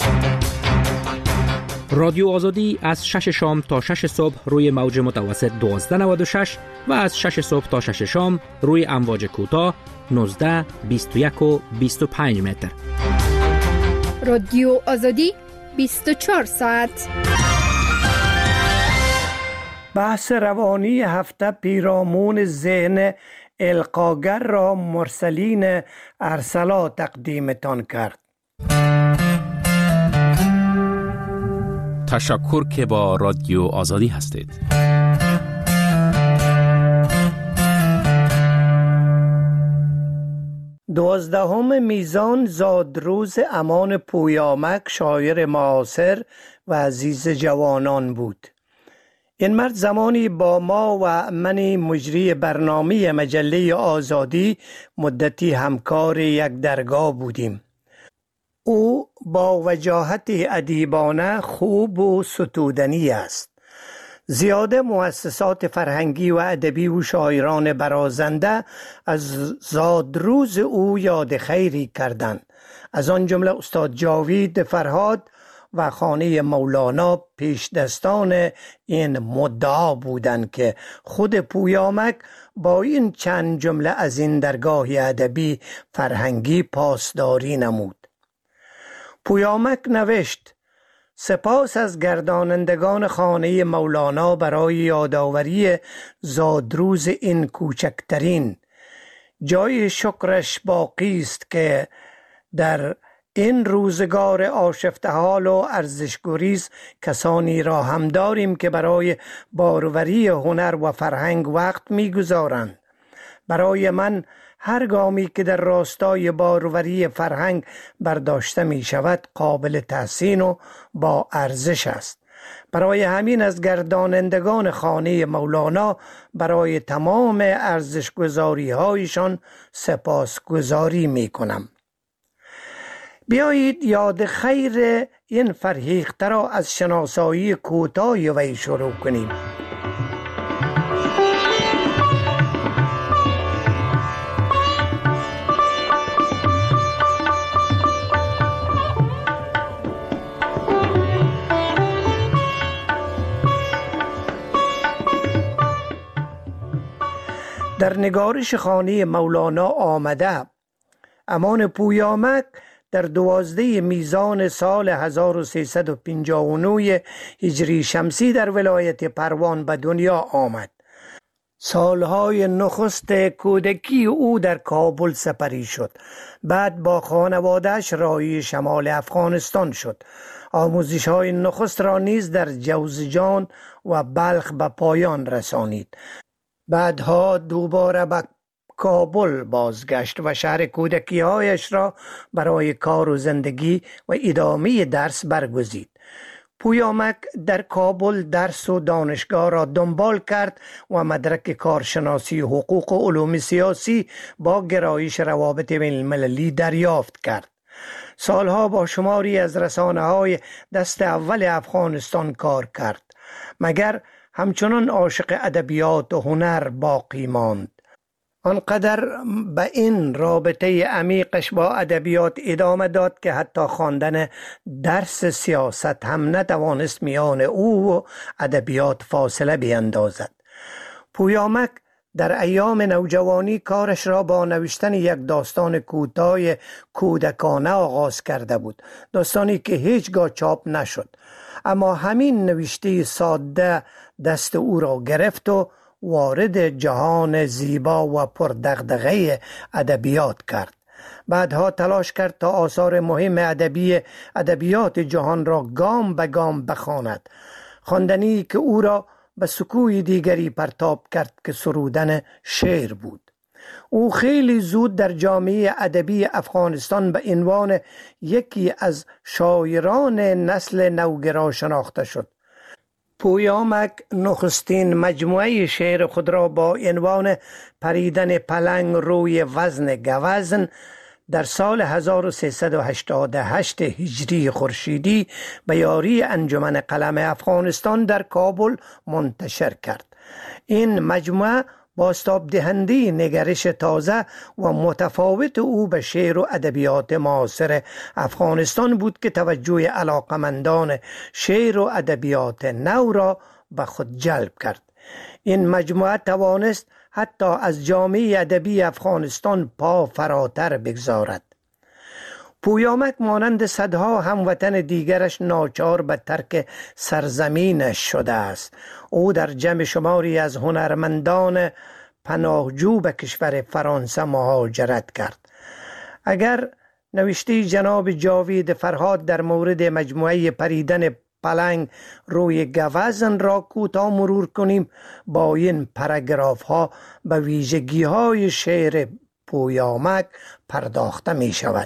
رادیو آزادی از شش شام تا شش صبح روی موج متوسط دوازده نود و شش و از شش صبح تا شش شام روی امواج کوتاه نوزده، بیست و یک و بیست و پنج متر. رادیو آزادی بیست و چهار ساعت. بحث روانی هفته پیرامون ذهن القاگر را مرسلین ارسلا تقدیمتان کرد. تشکر که با رادیو آزادی هستید. دوازدهم میزان زادروز امان پویامک شاعر معاصر و عزیز جوانان بود. این مرد زمانی با ما و من مجری برنامه مجله آزادی مدتی همکار یک درگاه بودیم. او با وجاهت ادیبانه خوب و ستودنی است. زیاده مؤسسات فرهنگی و ادبی و شاعران برازنده از زادروز او یاد خیری کردند. از آن جمله استاد جاوید فرهاد و خانه مولانا پیش دستان این مدعا بودند که خود پویامک با این چند جمله از این درگاه ادبی فرهنگی پاسداری نمود. پویامک نوشت: سپاس از گردانندگان خانه مولانا برای یادآوری زادروز این کوچکترین. جای شکرش باقی است که در این روزگار آشفته حال و ارزشگریز کسانی را هم داریم که برای باروری هنر و فرهنگ وقت می‌گذارند. برای من هر گامی که در راستای باروری فرهنگ برداشته می شود قابل تحسین و با ارزش است. برای همین از گردانندگان خانه مولانا برای تمام ارزش‌گذاری هایشان سپاسگزاری می کنم. بیایید یاد خیر این فرهیخته را از شناسایی کوتاه وی شروع کنیم. در نگارش خانه مولانا آمده: امان پویامک در دوازده میزان سال هزار و سیصد و پنجاه و نه هجری شمسی در ولایت پروان به دنیا آمد. سالهای نخست کودکی او در کابل سپری شد. بعد با خانواده‌اش راهی شمال افغانستان شد. آموزش های نخست را نیز در جوزجان و بلخ به پایان رسانید. بعدها دوباره به کابل بازگشت و شهر کودکی هایش را برای کار و زندگی و ادامه درس برگزید. پویامک در کابل درس و دانشگاه را دنبال کرد و مدرک کارشناسی حقوق و علوم سیاسی با گرایش روابط بین المللی دریافت کرد. سالها با شماری از رسانه های دست اول افغانستان کار کرد، مگر همچنان عاشق ادبیات و هنر باقی ماند. آنقدر به این رابطه عمیقش با ادبیات ادامه داد که حتی خواندن درس سیاست هم نتوانست میان او و ادبیات فاصله بیندازد. پویامک در ایام نوجوانی کارش را با نوشتن یک داستان کوتاه کودکانه آغاز کرده بود، داستانی که هیچگاه چاپ نشد، اما همین نوشته ساده دست او را گرفت و وارد جهان زیبا و پردغدغه ادبیات کرد. بعدها تلاش کرد تا آثار مهم ادبی ادبیات جهان را گام به گام بخواند، خواندنی که او را به سکوی دیگری پرتاب کرد که سرودن شعر بود. او خیلی زود در جامعه ادبی افغانستان به عنوان یکی از شاعران نسل نوگرا شناخته شد. پویامک نخستین مجموعه شعر خود را با عنوان پریدن پلنگ روی وزن گوزن در سال هزار و سیصد و هشتاد و هشت هجری خورشیدی به یاری انجمن قلم افغانستان در کابل منتشر کرد. این مجموعه بازتاب دهنده نگرش تازه و متفاوت او به شعر و ادبیات معاصر افغانستان بود که توجه علاقمندان شعر و ادبیات نو را به خود جلب کرد. این مجموعه توانست حتی از جامعه ادبی افغانستان پا فراتر بگذارد. پویامک مانند صدها هموطن دیگرش ناچار به ترک سرزمینش شده است. او در جمع شماری از هنرمندان پناهجو به کشور فرانسه مهاجرت کرد. اگر نوشته جناب جاوید فرهاد در مورد مجموعه پریدن پلنگ روی گوزن را کوتاه مرور کنیم، با این پاراگراف ها به ویژگی های شعر پویامک پرداخته می شود.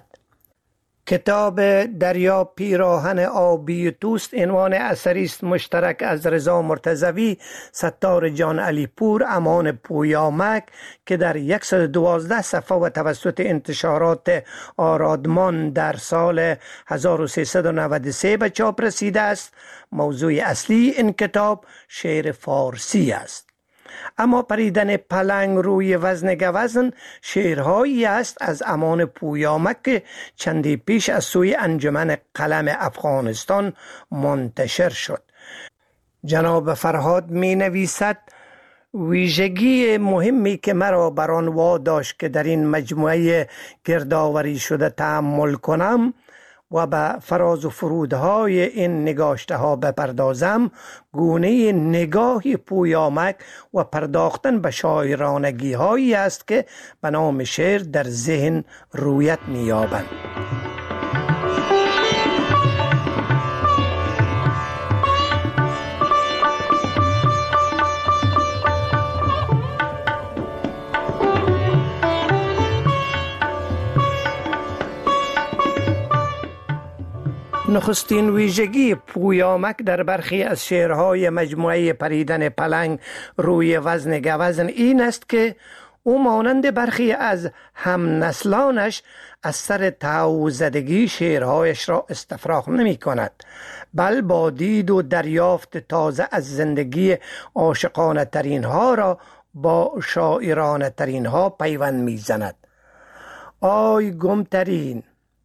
کتاب دریا پیراهن آبی توست عنوان اثری است مشترک از رضا مرتضوی، ستار جان علی پور، امان پویامک که در صد و دوازده صفحه و توسط انتشارات آرادمان در سال هزار و سیصد و نود و سه به چاپ رسیده است. موضوع اصلی این کتاب شعر فارسی است. اما پریدن پلنگ روی وزن گوزن شعرهایی است از امان پویامک که چندی پیش از سوی انجمن قلم افغانستان منتشر شد. جناب فرهاد می نویسد: ویژگی مهمی که مرا بر آن واداشت که در این مجموعه گردآوری شده تأمل کنم و به فراز و فرودهای این نگاشته ها بپردازم، گونه نگاهی پویامک و پرداختن به شاعرانگی هایی است که به نام شعر در ذهن رویت می‌یابند. نخستین ویژگی پویامک در برخی از شعرهای مجموعه پریدن پلنگ روی وزن گوزن این است که او مانند برخی از هم نسلانش از سر تعوزدگی شعرهایش را استفراغ نمی کند، بل با دید و دریافت تازه از زندگی عاشقانه ترین ها را با شاعرانه ترین ها پیوند می زند. آی گمترین،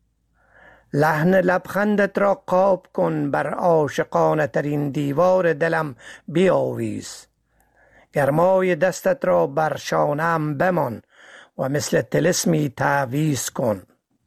لحن لبخندت را قاب کن، بر عاشقانه ترین دیوار دلم بیاویز. گرمای دستت را بر شانه‌ام بمان و مثل طلسمی تعویض کن.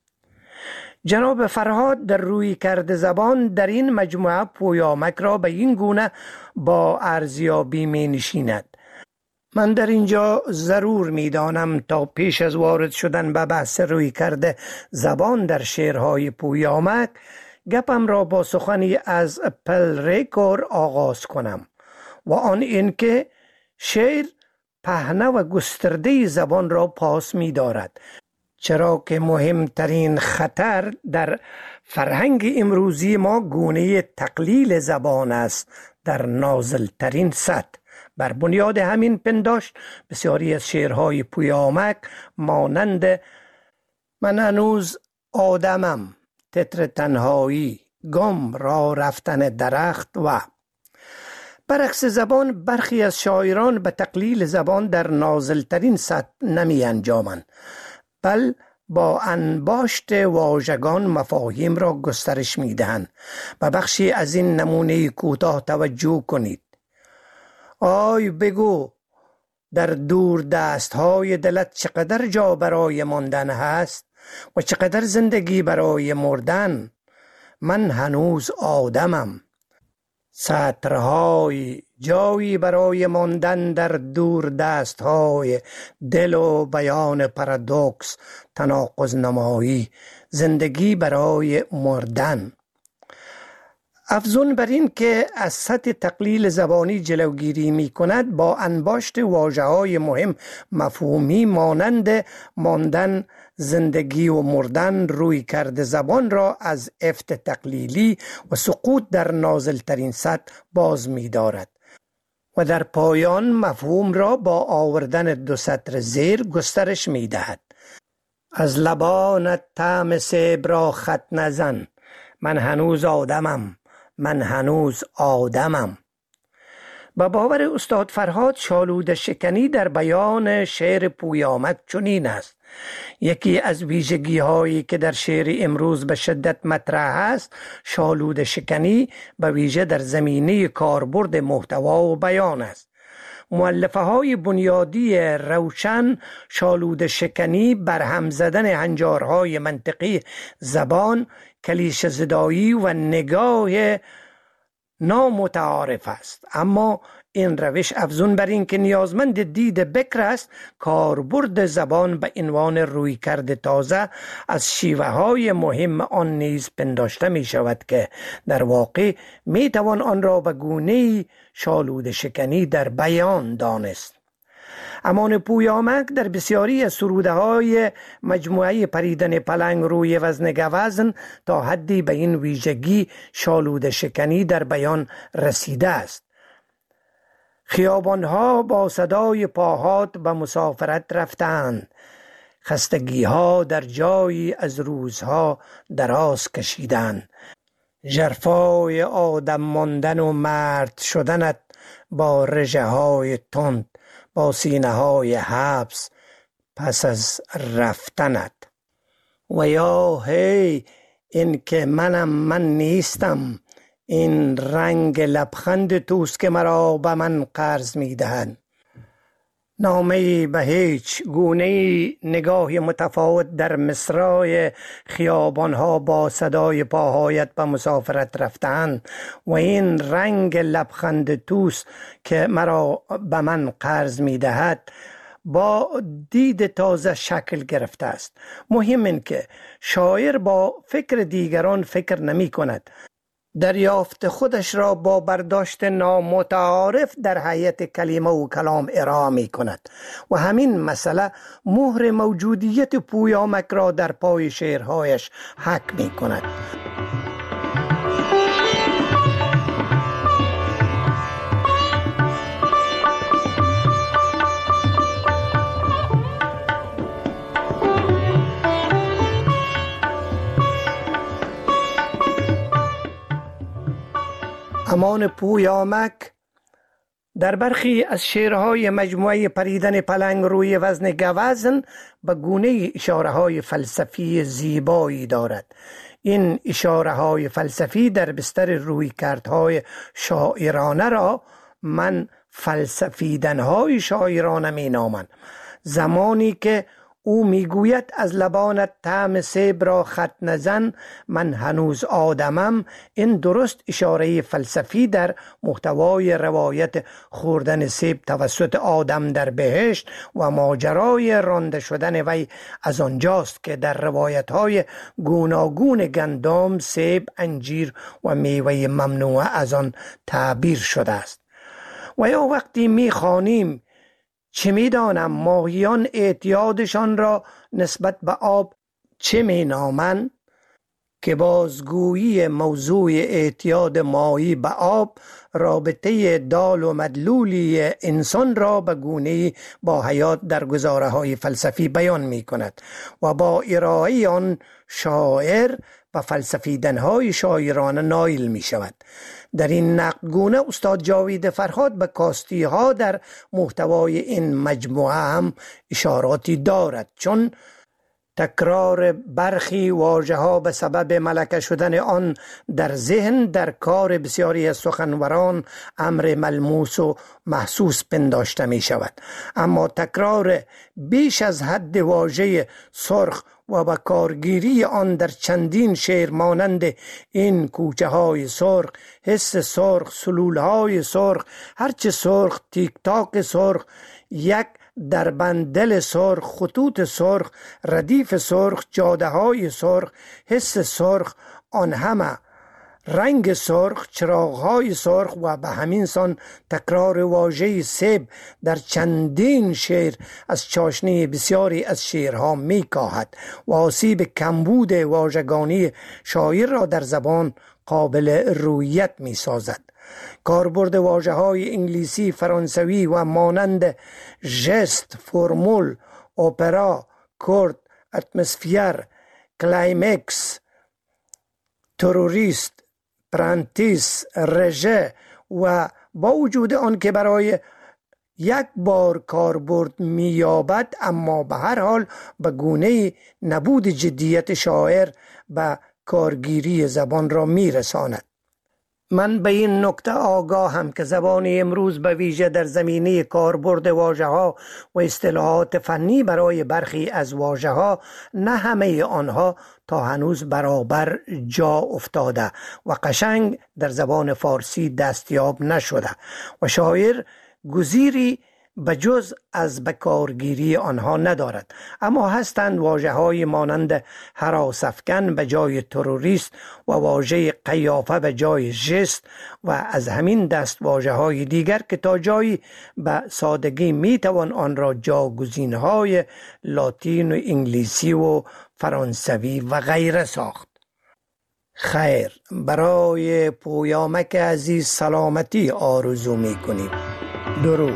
جناب فرهاد در روی کرد زبان در این مجموعه پویامک را به این گونه با ارزیابی می نشیند: من در اینجا ضرور می دانم تا پیش از وارد شدن به بحث روی کرده زبان در شعرهای پویامک گپم را با سخنی از پل ریکور آغاز کنم و آن این که شعر پهنه و گسترده زبان را پاس می دارد، چرا که مهمترین خطر در فرهنگ امروزی ما گونه تقلیل زبان است در نازلترین سطح. بر بنیاد همین پنداشت بسیاری از شعرهای پویامک مانند من هنوز آدمم، تتر تنهایی، گم را رفتن درخت و برعکس زبان برخی از شاعران به تقلیل زبان در نازلترین سطح نمی انجامند، بل با انباشت واژگان مفاهیم را گسترش می دهند. به بخشی از این نمونه کوتاه توجه کنید. آی بگو در دور دست های دلت چقدر جا برای ماندن هست و چقدر زندگی برای مردن. من هنوز آدمم. سطرهای جایی برای ماندن در دور دست های دل و بیان پارادوکس، تناقض نمایی، زندگی برای مردن. افزون بر این که از سطح تقلیل زبانی جلوگیری می کند، با انباشت واژه های مهم مفهومی مانند ماندن، زندگی و مردن روی کرده زبان را از افت تقلیلی و سقوط در نازلترین سطح باز می دارد و در پایان مفهوم را با آوردن دو سطر زیر گسترش می دهد. از لبانت طعم سیب را خط نزن، من هنوز آدمم، من هنوز آدمم. با باور استاد فرهاد، شالوده شکنی در بیان شعر پویامک چنین است: یکی از ویژگی هایی که در شعر امروز به شدت مطرح است، شالوده شکنی به ویژه در زمینه کاربرد محتوا و بیان است. مؤلفه های بنیادی روشن شالوده شکنی برهم زدن هنجارهای منطقی زبان، کلیشه زدایی و نگاه نامتعارف است. اما این روش افزون بر این که نیازمند دید بکر است، کاربرد زبان به عنوان روی کرده تازه از شیوه های مهم آن نیز پنداشته می شود که در واقع می توان آن را به گونه‌ای شالوده شکنی در بیان دانست. امان پویامک در بسیاری از سروده های مجموعه پریدن پلنگ روی وزن گوزن تا حدی به این ویژگی شالوده شکنی در بیان رسیده است. خیابانها با صدای پاهات به مسافرت رفتند، خستگی ها در جایی از روزها دراز کشیدند. ژرفای آدم ماندن و مرد شدنت با رژه های تند، با سینه های حبس پس از رفتنت. و یا هی این که منم من نیستم، این رنگ لبخند توست که مرا به من قرض می دهند. نامه‌ای به هیچ گونه‌ای نگاه متفاوت در مصرع خیابانها با صدای پاهایت به مسافرت رفتند و این رنگ لبخند توست که مرا به من قرض می دهد با دید تازه شکل گرفته است. مهم این که شاعر با فکر دیگران فکر نمی کند، دریافت خودش را با برداشت نامتعارف در حیات کلمه و کلام ارائه می کند و همین مسئله مهر موجودیت پویامک را در پای شعرهایش حک می کند. امان پویامک در برخی از شعرهای مجموعه پریدن پلنگ روی وزن گوزن به گونه اشاره های فلسفی زیبایی دارد. این اشاره های فلسفی در بستر روی کردهای شاعرانه را من فلسفیدن های شاعرانه می نامم. زمانی که او میگوید از لبانت طعم سیب را خط نزن، من هنوز آدمم، این درست اشاره فلسفی در محتوای روایت خوردن سیب توسط آدم در بهشت و ماجرای رانده شدن وی از آنجاست که در روایت های گوناگون گندم، سیب، انجیر و میوه ممنوعه از آن تعبیر شده است. و یا وقتی میخوانیم چه میدانم ماهیان اعتیادشان را نسبت به آب چه می نامند، که بازگویی موضوع اعتیاد ماهی به آب رابطه دال و مدلولی انسان را به گونه‌ای با حیات در گزاره های فلسفی بیان می کند و با ارائه آن شاعر و فلسفیدن‌های شاعرانه نایل می شود. در این نقدگونه استاد جاوید فرهاد به کاستی ها در محتوای این مجموعه هم اشاراتی دارد، چون تکرار برخی واژه ها به سبب ملکه شدن آن در ذهن در کار بسیاری از سخنوران امر ملموس و محسوس پنداشته می شود. اما تکرار بیش از حد واژه سرخ و با کارگیری آن در چندین شعر مانند این کوچه های سرخ، حس سرخ، سلول های سرخ، هرچه سرخ، تیک تاک سرخ، یک در بندل سرخ، خطوط سرخ، ردیف سرخ، جاده های سرخ، حس سرخ، آن همه رنگ سرخ، چراغ های سرخ و به همین سان تکرار واژه سیب در چندین شعر از چاشنی بسیاری از شعرها می کاهد و آسیب کمبود واژگانی شاعر را در زبان قابل رویت می سازد. کاربرد واژه‌های انگلیسی، فرانسوی و مانند ژست، فرمول، اپرا، کورد، اتمسفیر، کلایمکس، تروریست، پرانتیس، رژه و با وجود آن که برای یک بار کاربرد می‌یابد، اما به هر حال به گونه نبود جدیت شاعر به کارگیری زبان را می‌رساند. من به این نکته آگاهم که زبان امروز به ویژه در زمینه کاربرد واژه‌ها و اصطلاحات فنی برای برخی از واژه‌ها نه همه آنها تا هنوز برابر جا افتاده و قشنگ در زبان فارسی دستیاب نشده و شاعر گزیری به جز از بکارگیری آنها ندارد. اما هستند واژه‌های مانند هراس‌افکن به جای تروریست و واژه قیافه به جای ژست و از همین دست واژه‌های دیگر که تا جایی به سادگی میتوان آن را جاگزین‌های لاتین و انگلیسی و فرانسوی و غیره ساخت. خیر، برای پویامک عزیز سلامتی آرزو می‌کنیم. درود.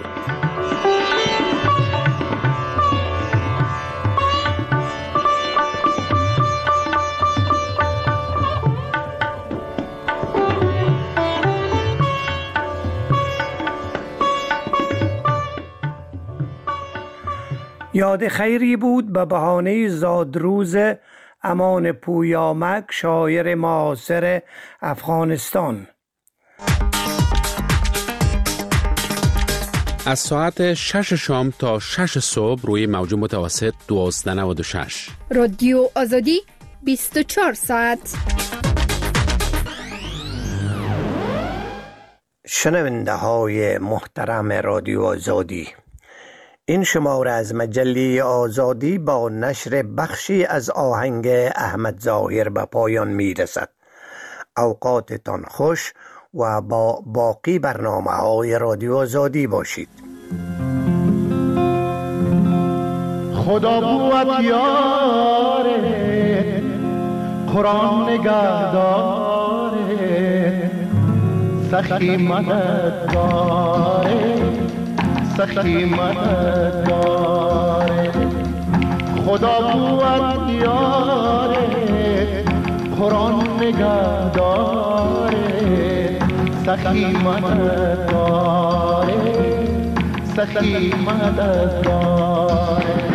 یاد خیری بود به بهانه زادروز امان پویامک، شاعر معاصر افغانستان. از ساعت شش شام تا شش صبح روی موج متوسط دوازده نود و شش. رادیو آزادی بیست و چهار ساعت. شنونده های محترم رادیو آزادی، این شماره از مجله آزادی با نشر بخشی از آهنگ احمد ظاهر به پایان می رسد. اوقاتتان خوش و با باقی برنامه های رادیو آزادی باشید. خدا بود یاره، قرآن نگهداره، سخی مددگاره، سخی مددگاره. خدا بود یاره، قرآن نگهداره، سخی مددگاره، سخی مددگاره.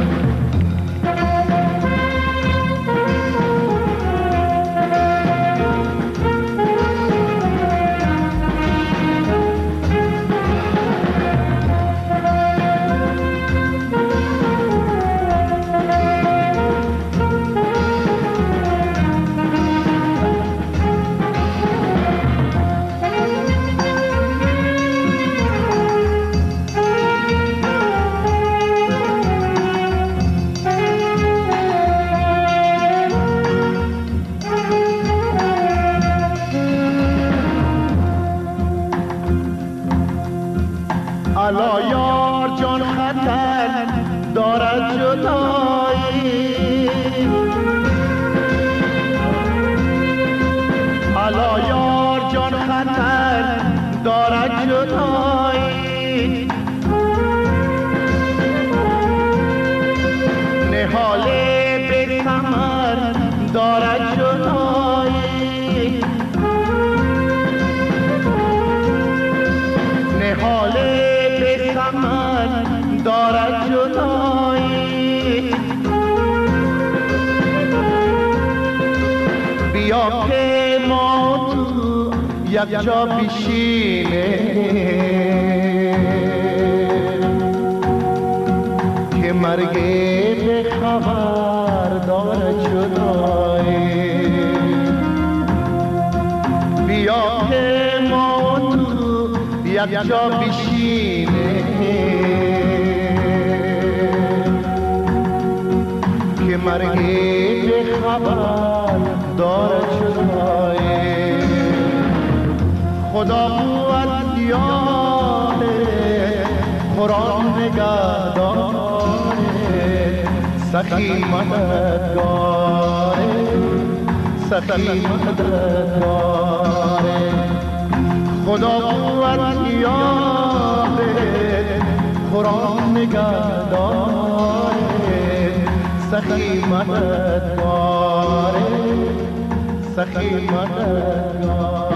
یک جا بشینه که مرگ به خبر داره جدایی. بیا که ما تو یک جا بشینه که مرگ به خبر داره جدایی. خدا بود دیاره قرآن نگه داره، سخی مددگاره سخی مددگاره. خدا بود دیاره قرآن نگه داره، سخی مددگاره سخی مددگاره.